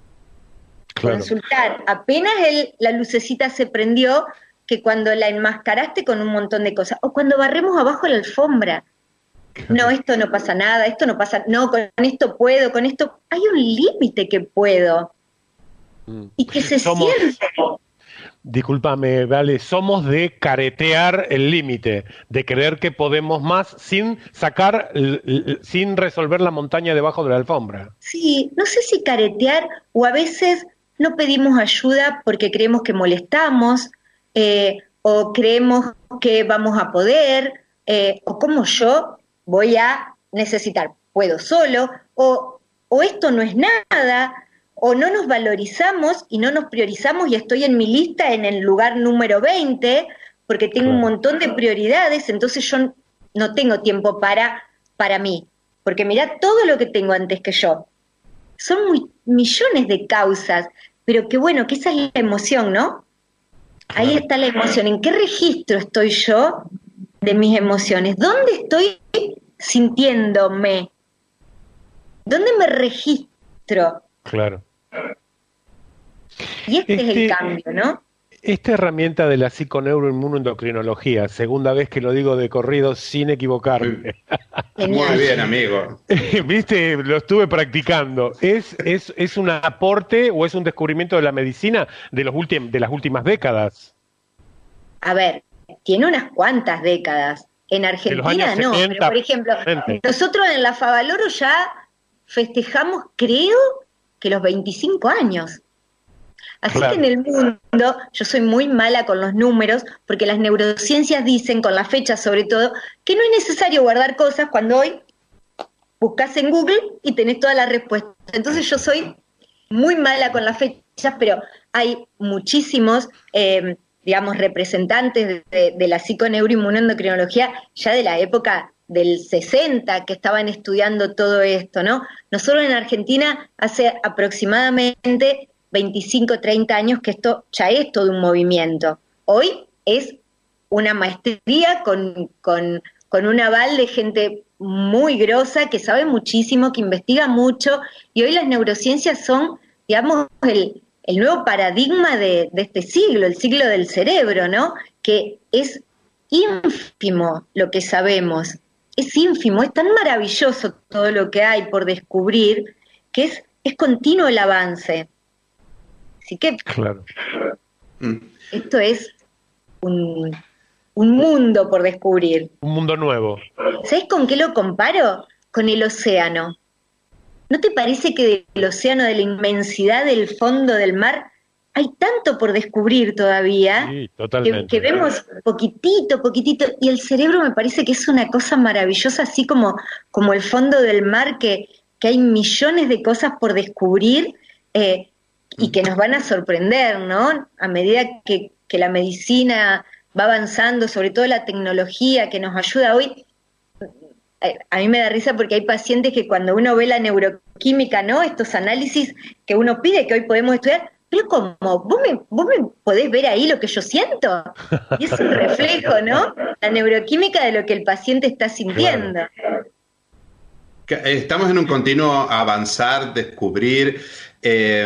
Claro. Consultar apenas el, la lucecita se prendió que cuando la enmascaraste con un montón de cosas. O cuando barremos abajo la alfombra. Claro. No, esto no pasa nada, esto no pasa, no, con esto puedo, con esto... Hay un límite que puedo. Mm. Y que se Somos... siente. Discúlpame, Vale, somos de caretear el límite, de creer que podemos más sin sacar, sin resolver la montaña debajo de la alfombra. Sí, no sé si caretear o a veces no pedimos ayuda porque creemos que molestamos eh, o creemos que vamos a poder eh, o como yo voy a necesitar, puedo solo o, o esto no es nada. O no nos valorizamos y no nos priorizamos y estoy en mi lista en el lugar número veinte porque tengo un montón de prioridades, entonces yo no tengo tiempo para, para mí. Porque mirá todo lo que tengo antes que yo. Son muy, millones de causas, pero qué bueno, que esa es la emoción, ¿no? Ahí está la emoción. ¿En qué registro estoy yo de mis emociones? ¿Dónde estoy sintiéndome? ¿Dónde me registro? Claro. Y este, este es el cambio, ¿no? Esta herramienta de la psiconeuroinmunoendocrinología, segunda vez que lo digo de corrido sin equivocarme. Muy bien, amigo. Viste, lo estuve practicando. ¿Es, es, ¿Es un aporte o es un descubrimiento de la medicina de, los últimos, de las últimas décadas? A ver, tiene unas cuantas décadas. En Argentina no, setenta, pero por ejemplo, veinte. Nosotros en la Favaloro ya festejamos, creo, que los veinticinco años. Así claro. que en el mundo, yo soy muy mala con los números, porque las neurociencias dicen, con las fechas sobre todo, que no es necesario guardar cosas cuando hoy buscas en Google y tenés todas las respuestas. Entonces yo soy muy mala con las fechas, pero hay muchísimos, eh, digamos, representantes de, de, de la psiconeuroinmunoendocrinología ya de la época del sesenta que estaban estudiando todo esto, ¿no? Nosotros en Argentina hace aproximadamente veinticinco, treinta años que esto ya es todo un movimiento. Hoy es una maestría con, con, con un aval de gente muy grosa, que sabe muchísimo, que investiga mucho, y hoy las neurociencias son, digamos, el, el nuevo paradigma de, de este siglo, el siglo del cerebro, ¿no? Que es ínfimo lo que sabemos, es ínfimo, es tan maravilloso todo lo que hay por descubrir, que es, es continuo el avance. Así que claro. Esto es un, un mundo por descubrir. Un mundo nuevo. ¿Sabes con qué lo comparo? Con el océano. ¿No te parece que del océano, de la inmensidad del fondo del mar, hay tanto por descubrir todavía? Sí, totalmente. Que, que vemos poquitito, poquitito, y el cerebro me parece que es una cosa maravillosa, así como, como el fondo del mar, que, que hay millones de cosas por descubrir, eh, y que nos van a sorprender, ¿no? A medida que, que la medicina va avanzando, sobre todo la tecnología que nos ayuda hoy. A mí me da risa porque hay pacientes que cuando uno ve la neuroquímica, ¿no? Estos análisis que uno pide, que hoy podemos estudiar, pero como, ¿vos me, vos me podés ver ahí lo que yo siento? Y es un reflejo, ¿no? La neuroquímica de lo que el paciente está sintiendo. Claro. Estamos en un continuo avanzar, descubrir. Eh,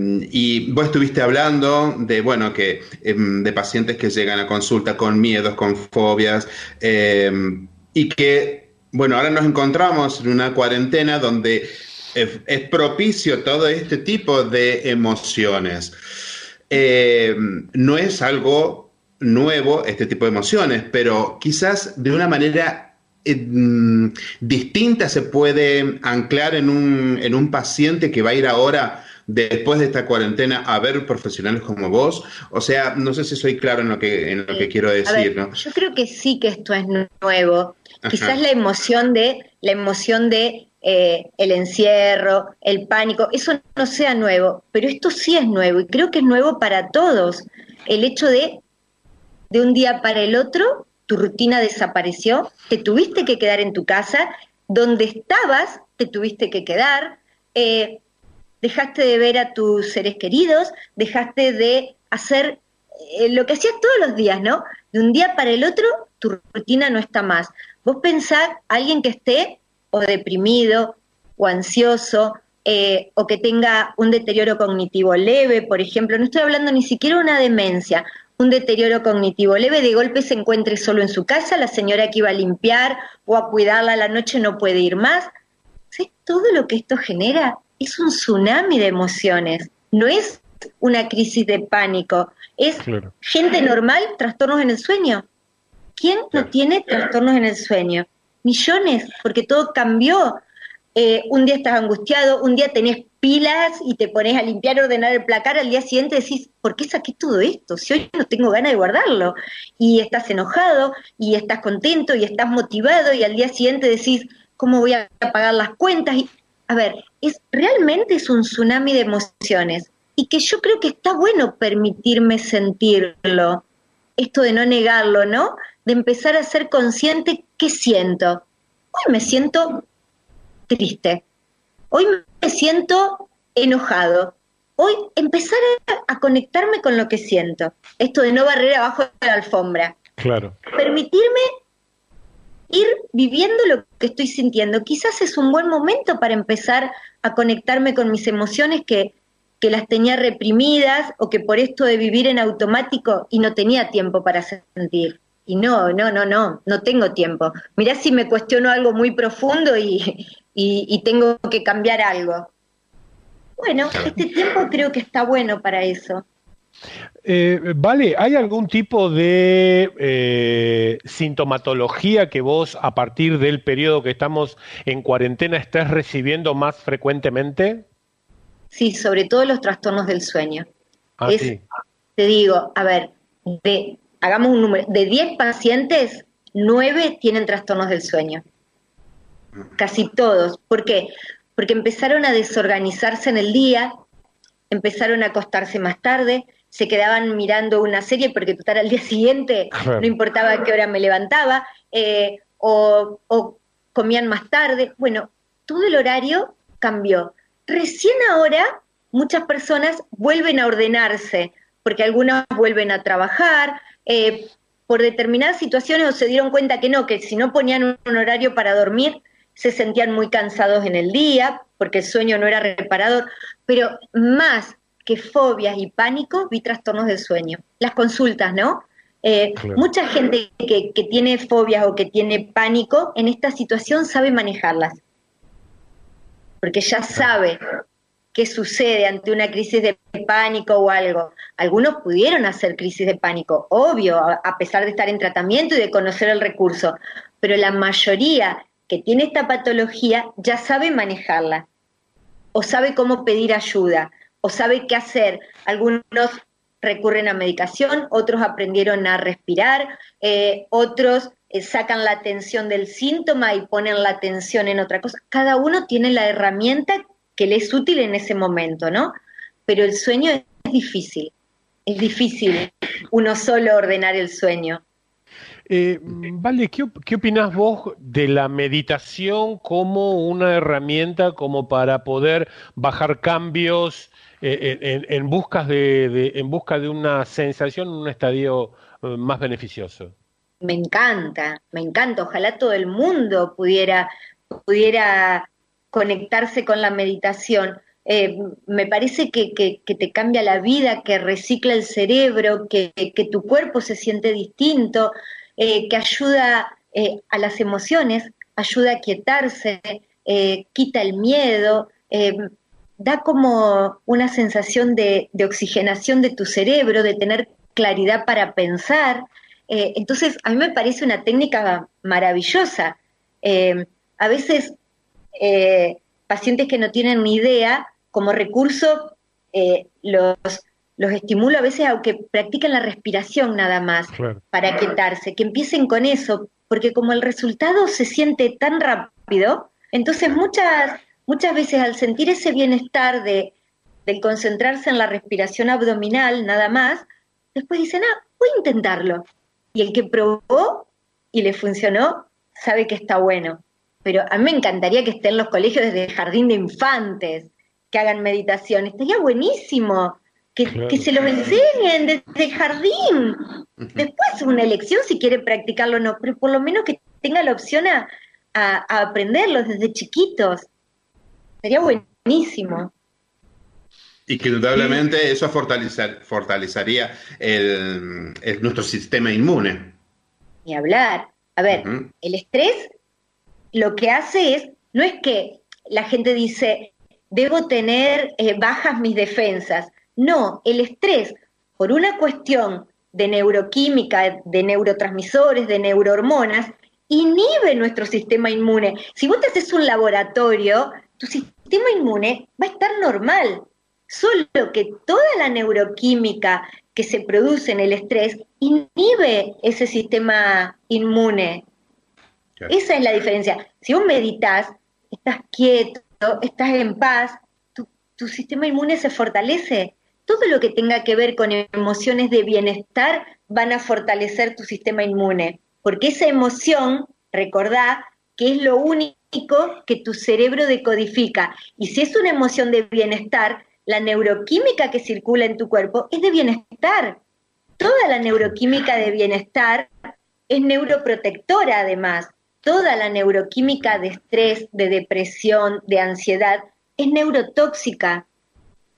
y vos estuviste hablando de, bueno, que eh, de pacientes que llegan a consulta con miedos, con fobias, eh, y que, bueno, ahora nos encontramos en una cuarentena donde es, es propicio todo este tipo de emociones. Eh, no es algo nuevo este tipo de emociones, pero quizás de una manera Eh, distinta se puede anclar en un, en un paciente que va a ir ahora, después de esta cuarentena, a ver profesionales como vos. O sea, no sé si soy claro en lo que, en lo que quiero decir, ver, ¿no? Yo creo que sí que esto es nuevo. Ajá. Quizás la emoción de, la emoción de eh, el encierro, el pánico, eso no sea nuevo, pero esto sí es nuevo, y creo que es nuevo para todos. El hecho de, de un día para el otro, tu rutina desapareció, te tuviste que quedar en tu casa, donde estabas te tuviste que quedar, eh, dejaste de ver a tus seres queridos, dejaste de hacer eh, lo que hacías todos los días, ¿no? De un día para el otro, tu rutina no está más. Vos pensás a alguien que esté o deprimido o ansioso, eh, o que tenga un deterioro cognitivo leve, por ejemplo, no estoy hablando ni siquiera de una demencia, un deterioro cognitivo leve, de golpe se encuentre solo en su casa, la señora que iba a limpiar o a cuidarla a la noche no puede ir más. ¿Sabes? Todo lo que esto genera es un tsunami de emociones, no es una crisis de pánico, es claro. Gente normal, trastornos en el sueño. ¿Quién no tiene trastornos en el sueño? Millones, porque todo cambió. Eh, un día estás angustiado, un día tenés pilas y te pones a limpiar, ordenar el placar, al día siguiente decís, ¿por qué saqué todo esto? Si hoy no tengo ganas de guardarlo. Y estás enojado, y estás contento, y estás motivado, y al día siguiente decís, ¿cómo voy a pagar las cuentas? Y, a ver, es realmente es un tsunami de emociones, y que yo creo que está bueno permitirme sentirlo, esto de no negarlo, ¿no? De empezar a ser consciente qué siento. Hoy me siento triste, hoy me siento enojado, hoy empezar a, a conectarme con lo que siento, esto de no barrer abajo de la alfombra, claro. Permitirme ir viviendo lo que estoy sintiendo, quizás es un buen momento para empezar a conectarme con mis emociones que, que las tenía reprimidas o que por esto de vivir en automático y no tenía tiempo para sentir. Y no, no, no, no, no tengo tiempo. Mirá si me cuestiono algo muy profundo y, y, y tengo que cambiar algo. Bueno, este tiempo creo que está bueno para eso. Eh, vale, ¿hay algún tipo de eh, sintomatología que vos a partir del periodo que estamos en cuarentena estés recibiendo más frecuentemente? Sí, sobre todo los trastornos del sueño. Ah, es, sí. Te digo, a ver, de, hagamos un número, de diez pacientes, nueve tienen trastornos del sueño. Casi todos. ¿Por qué? Porque empezaron a desorganizarse en el día, empezaron a acostarse más tarde, se quedaban mirando una serie porque total al día siguiente Claro. no importaba a qué hora me levantaba, eh, o, o comían más tarde. Bueno, todo el horario cambió. Recién ahora muchas personas vuelven a ordenarse, porque algunas vuelven a trabajar, eh, por determinadas situaciones, o se dieron cuenta que no, que si no ponían un horario para dormir, se sentían muy cansados en el día, porque el sueño no era reparador, pero más que fobias y pánico, vi trastornos del sueño. Las consultas, ¿no? Eh, Claro. Mucha gente que, que tiene fobias o que tiene pánico, en esta situación sabe manejarlas, porque ya sabe qué sucede ante una crisis de pánico o algo. Algunos pudieron hacer crisis de pánico, obvio, a, a pesar de estar en tratamiento y de conocer el recurso, pero la mayoría que tiene esta patología ya sabe manejarla, o sabe cómo pedir ayuda, o sabe qué hacer. Algunos recurren a medicación, otros aprendieron a respirar, eh, otros eh, sacan la atención del síntoma y ponen la atención en otra cosa. Cada uno tiene la herramienta que le es útil en ese momento, ¿no? Pero el sueño es difícil, es difícil uno solo ordenar el sueño. Eh, vale, ¿qué, op- qué opinás vos de la meditación como una herramienta como para poder bajar cambios eh, en, en, en busca de, de, en busca de una sensación, un estadio eh, más beneficioso? Me encanta, me encanta. Ojalá todo el mundo pudiera, pudiera conectarse con la meditación. Eh, me parece que, que, que te cambia la vida, que recicla el cerebro, que, que tu cuerpo se siente distinto, eh, que ayuda eh, a las emociones, ayuda a quietarse, eh, quita el miedo, eh, da como una sensación de, de oxigenación de tu cerebro, de tener claridad para pensar. Eh, entonces, a mí me parece una técnica maravillosa. Eh, a veces, eh, pacientes que no tienen ni idea, como recurso, eh, los, los estimulo a veces a que practiquen la respiración nada más, Claro. para quietarse, que empiecen con eso, porque como el resultado se siente tan rápido, entonces muchas, muchas veces al sentir ese bienestar de, del concentrarse en la respiración abdominal nada más, después dicen, ah, voy a intentarlo. Y el que probó y le funcionó, sabe que está bueno. Pero a mí me encantaría que estén en los colegios desde el jardín de infantes, que hagan meditación. Estaría buenísimo que, Claro. que se los enseñen desde el jardín. Después una elección si quiere practicarlo o no, pero por lo menos que tenga la opción a, a, a aprenderlo desde chiquitos. Sería buenísimo. Y que indudablemente eso fortalecer, fortalecería el, el- nuestro sistema inmune. Ni hablar. A ver, Ujú. el estrés lo que hace es, no es que la gente dice, debo tener eh, bajas mis defensas. No, el estrés, por una cuestión de neuroquímica, de neurotransmisores, de neurohormonas, inhibe nuestro sistema inmune. Si vos te haces un laboratorio, tu sistema inmune va a estar normal, solo que toda la neuroquímica que se produce en el estrés inhibe ese sistema inmune. Claro. Esa es la diferencia. Si vos meditas, estás quieto, estás en paz, tu, tu sistema inmune se fortalece. Todo lo que tenga que ver con emociones de bienestar van a fortalecer tu sistema inmune, porque esa emoción, recordá, que es lo único que tu cerebro decodifica. Y si es una emoción de bienestar, la neuroquímica que circula en tu cuerpo es de bienestar. Toda la neuroquímica de bienestar es neuroprotectora además. Toda la neuroquímica de estrés, de depresión, de ansiedad, es neurotóxica.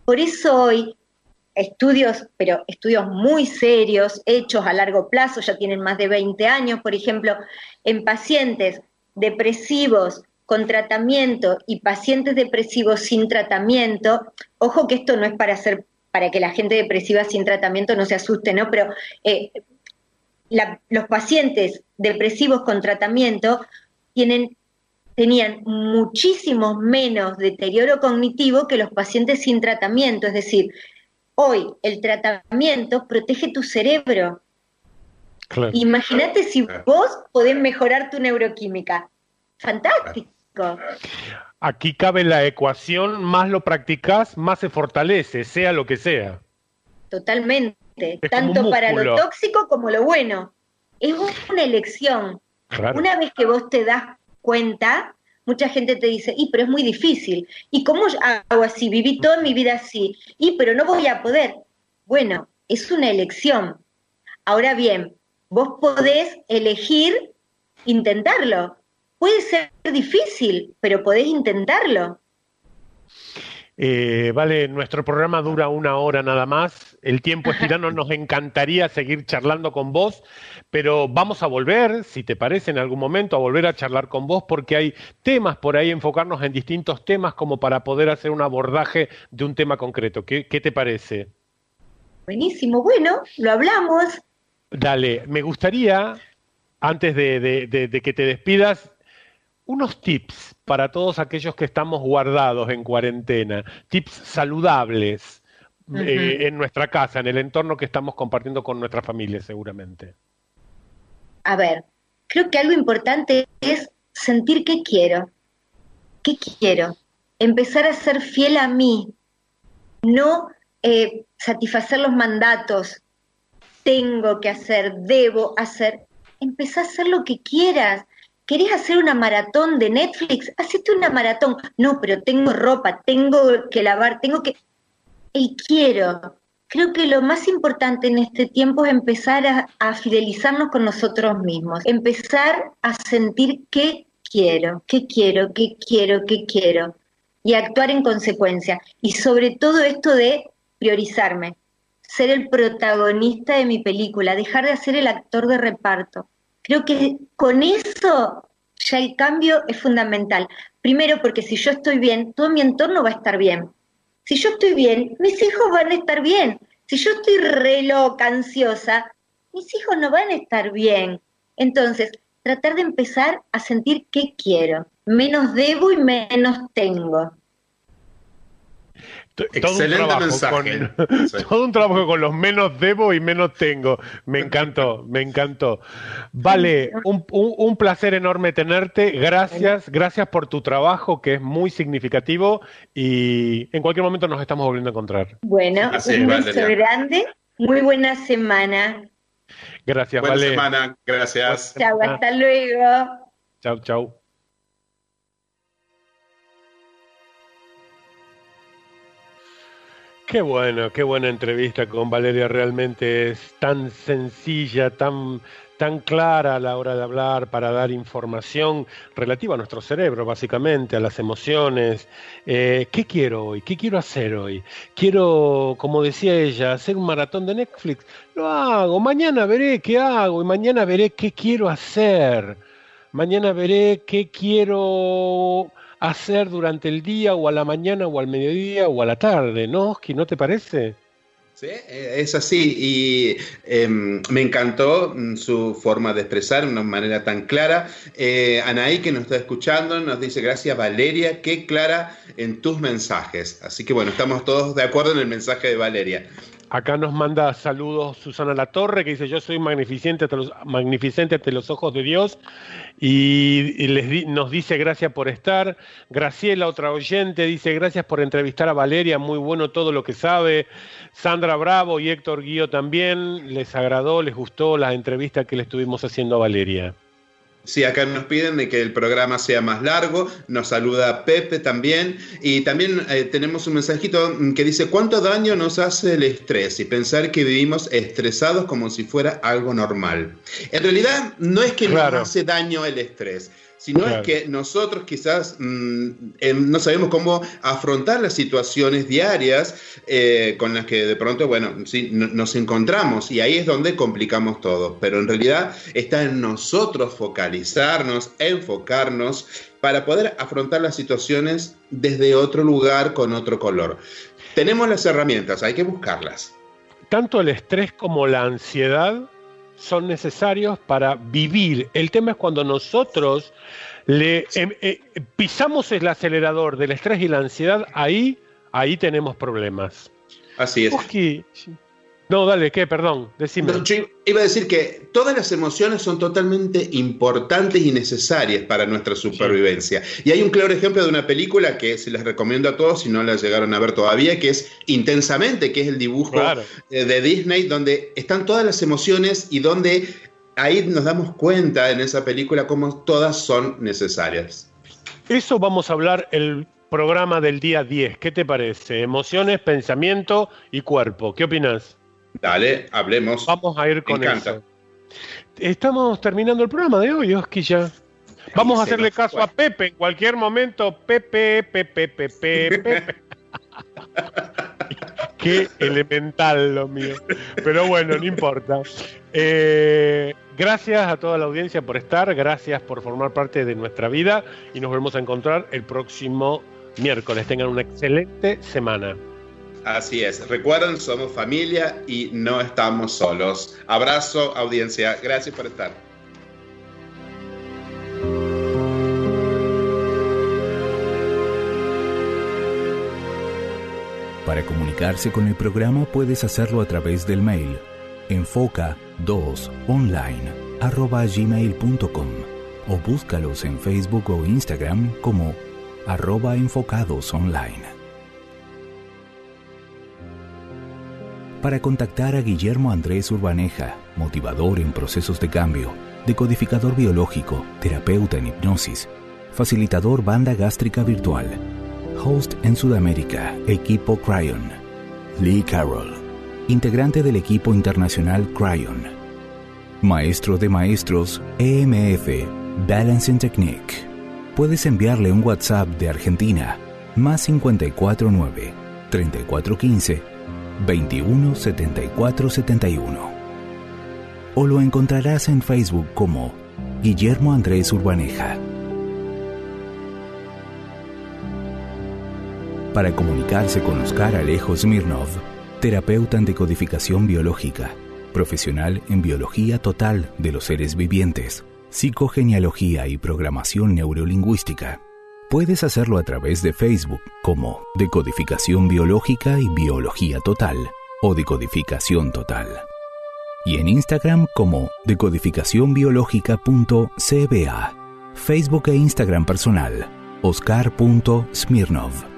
Por eso hoy estudios, pero estudios muy serios, hechos a largo plazo, ya tienen más de veinte años, por ejemplo, en pacientes depresivos con tratamiento y pacientes depresivos sin tratamiento, ojo que esto no es para hacer, para que la gente depresiva sin tratamiento no se asuste, ¿no? Pero eh, la, los pacientes depresivos con tratamiento tienen, tenían muchísimo menos deterioro cognitivo que los pacientes sin tratamiento, es decir, hoy el tratamiento protege tu cerebro. Claro. Imagínate si vos podés mejorar tu neuroquímica. Fantástico. Aquí cabe la ecuación, más lo practicás, más se fortalece, sea lo que sea. Totalmente, es tanto para lo tóxico como lo bueno. Es una elección. Claro. Una vez que vos te das cuenta, mucha gente te dice, y pero es muy difícil. ¿Y cómo hago así? Viví toda mi vida así. Y pero no voy a poder. Bueno, es una elección. Ahora bien, vos podés elegir intentarlo. Puede ser difícil, pero podés intentarlo. Eh, vale, nuestro programa dura una hora nada más. El tiempo es tirano, nos encantaría seguir charlando con vos, pero vamos a volver, si te parece, en algún momento a volver a charlar con vos, porque hay temas por ahí, enfocarnos en distintos temas como para poder hacer un abordaje de un tema concreto. ¿Qué, qué te parece? Buenísimo, bueno, lo hablamos. Dale, me gustaría, antes de, de, de, de que te despidas, unos tips para todos aquellos que estamos guardados en cuarentena, tips saludables uh-huh. eh, en nuestra casa, en el entorno que estamos compartiendo con nuestra familia seguramente. A ver, creo que algo importante es sentir qué quiero, qué quiero, empezar a ser fiel a mí, no eh, satisfacer los mandatos, tengo que hacer, debo hacer, empezá a hacer lo que quieras. ¿Querés hacer una maratón de Netflix? Hacete una maratón. No, pero tengo ropa, tengo que lavar, tengo que... El quiero. Creo que lo más importante en este tiempo es empezar a, a fidelizarnos con nosotros mismos. Empezar a sentir qué quiero, qué quiero, qué quiero, qué quiero. Y actuar en consecuencia. Y sobre todo esto de priorizarme. Ser el protagonista de mi película. Dejar de ser el actor de reparto. Creo que con eso ya el cambio es fundamental. Primero porque si yo estoy bien, todo mi entorno va a estar bien. Si yo estoy bien, mis hijos van a estar bien. Si yo estoy re loca, ansiosa, mis hijos no van a estar bien. Entonces, tratar de empezar a sentir qué quiero. Menos debo y menos tengo. Todo Excelente un mensaje. Con, sí. Todo un trabajo con los menos debo y menos tengo. Me encantó, me encantó. Vale, un, un, un placer enorme tenerte. Gracias, gracias por tu trabajo que es muy significativo y en cualquier momento nos estamos volviendo a encontrar. Bueno, Así un es, beso Valeria. grande, muy buena semana. Gracias, Buena Vale. semana, gracias. Chau, hasta luego. Chau, chau. Qué bueno, qué buena entrevista con Valeria, realmente es tan sencilla, tan, tan clara a la hora de hablar para dar información relativa a nuestro cerebro, básicamente, a las emociones. Eh, ¿Qué quiero hoy? ¿Qué quiero hacer hoy? Quiero, como decía ella, hacer un maratón de Netflix. Lo hago, mañana veré qué hago y mañana veré qué quiero hacer. Mañana veré qué quiero hacer durante el día o a la mañana o al mediodía o a la tarde, ¿no, Oski? ¿No te parece? Sí, es así y eh, me encantó su forma de expresar de una manera tan clara. Eh, Anaí, que nos está escuchando, nos dice gracias Valeria, qué clara en tus mensajes. Así que bueno, estamos todos de acuerdo en el mensaje de Valeria. Acá nos manda saludos Susana Latorre, que dice, yo soy magnificente ante los, magnificente ante los ojos de Dios, y, y les di, nos dice gracias por estar. Graciela, otra oyente, dice gracias por entrevistar a Valeria, muy bueno todo lo que sabe. Sandra Bravo y Héctor Guío también, les agradó, les gustó la entrevista que le estuvimos haciendo a Valeria. Sí, acá nos piden de que el programa sea más largo, nos saluda Pepe también, y también eh, tenemos un mensajito que dice, ¿cuánto daño nos hace el estrés? Y pensar que vivimos estresados como si fuera algo normal. En realidad, no es que Claro. nos hace daño el estrés, sino Claro. es que nosotros quizás mmm, eh, no sabemos cómo afrontar las situaciones diarias eh, con las que de pronto, bueno, sí, no, nos encontramos, y ahí es donde complicamos todo. Pero en realidad está en nosotros focalizarnos, enfocarnos, para poder afrontar las situaciones desde otro lugar, con otro color. Tenemos las herramientas, hay que buscarlas. Tanto el estrés como la ansiedad son necesarios para vivir. El tema es cuando nosotros le eh, eh, pisamos el acelerador del estrés y la ansiedad, ahí, ahí tenemos problemas. Así es. Oski, no, dale, ¿qué? Perdón, decime. No, yo iba a decir que todas las emociones son totalmente importantes y necesarias para nuestra supervivencia. Sí. Y hay un claro ejemplo de una película que se les recomiendo a todos si no la llegaron a ver todavía, que es Intensamente, que es el dibujo claro. de Disney, donde están todas las emociones y donde ahí nos damos cuenta en esa película cómo todas son necesarias. Eso vamos a hablar el programa del día diez. ¿Qué te parece? Emociones, pensamiento y cuerpo. ¿Qué opinas? Dale, hablemos. Vamos a ir con eso. Estamos terminando el programa de hoy, Oski, ya. Vamos a hacerle caso a Pepe en cualquier momento. Pepe, Pepe, Pepe, Pepe. Qué elemental lo mío. Pero bueno, no importa. Eh, gracias a toda la audiencia por estar. Gracias por formar parte de nuestra vida. Y nos volvemos a encontrar el próximo miércoles. Tengan una excelente semana. Así es. Recuerden, somos familia y no estamos solos. Abrazo, audiencia. Gracias por estar. Para comunicarse con el programa puedes hacerlo a través del mail enfoca dos online arroba gmail punto com o búscalos en Facebook o Instagram como arroba enfocadosonline. Para contactar a Guillermo Andrés Urbaneja, motivador en procesos de cambio, decodificador biológico, terapeuta en hipnosis, facilitador banda gástrica virtual, host en Sudamérica, equipo Cryon, Lee Carroll, integrante del equipo internacional Cryon, maestro de maestros E M F, Balancing Technique. Puedes enviarle un WhatsApp de Argentina, más cincuenta y cuatro nueve, treinta y cuatro quince, veintiuno setenta y cuatro setenta y uno. O lo encontrarás en Facebook como Guillermo Andrés Urbaneja. Para comunicarse con Oscar Alejo Smirnov, terapeuta en decodificación biológica, profesional en biología total de los seres vivientes, psicogenealogía y programación neurolingüística. Puedes hacerlo a través de Facebook como Decodificación Biológica y Biología Total o Decodificación Total. Y en Instagram como decodificación biológica punto c b a. Facebook e Instagram personal, oscar punto smirnov.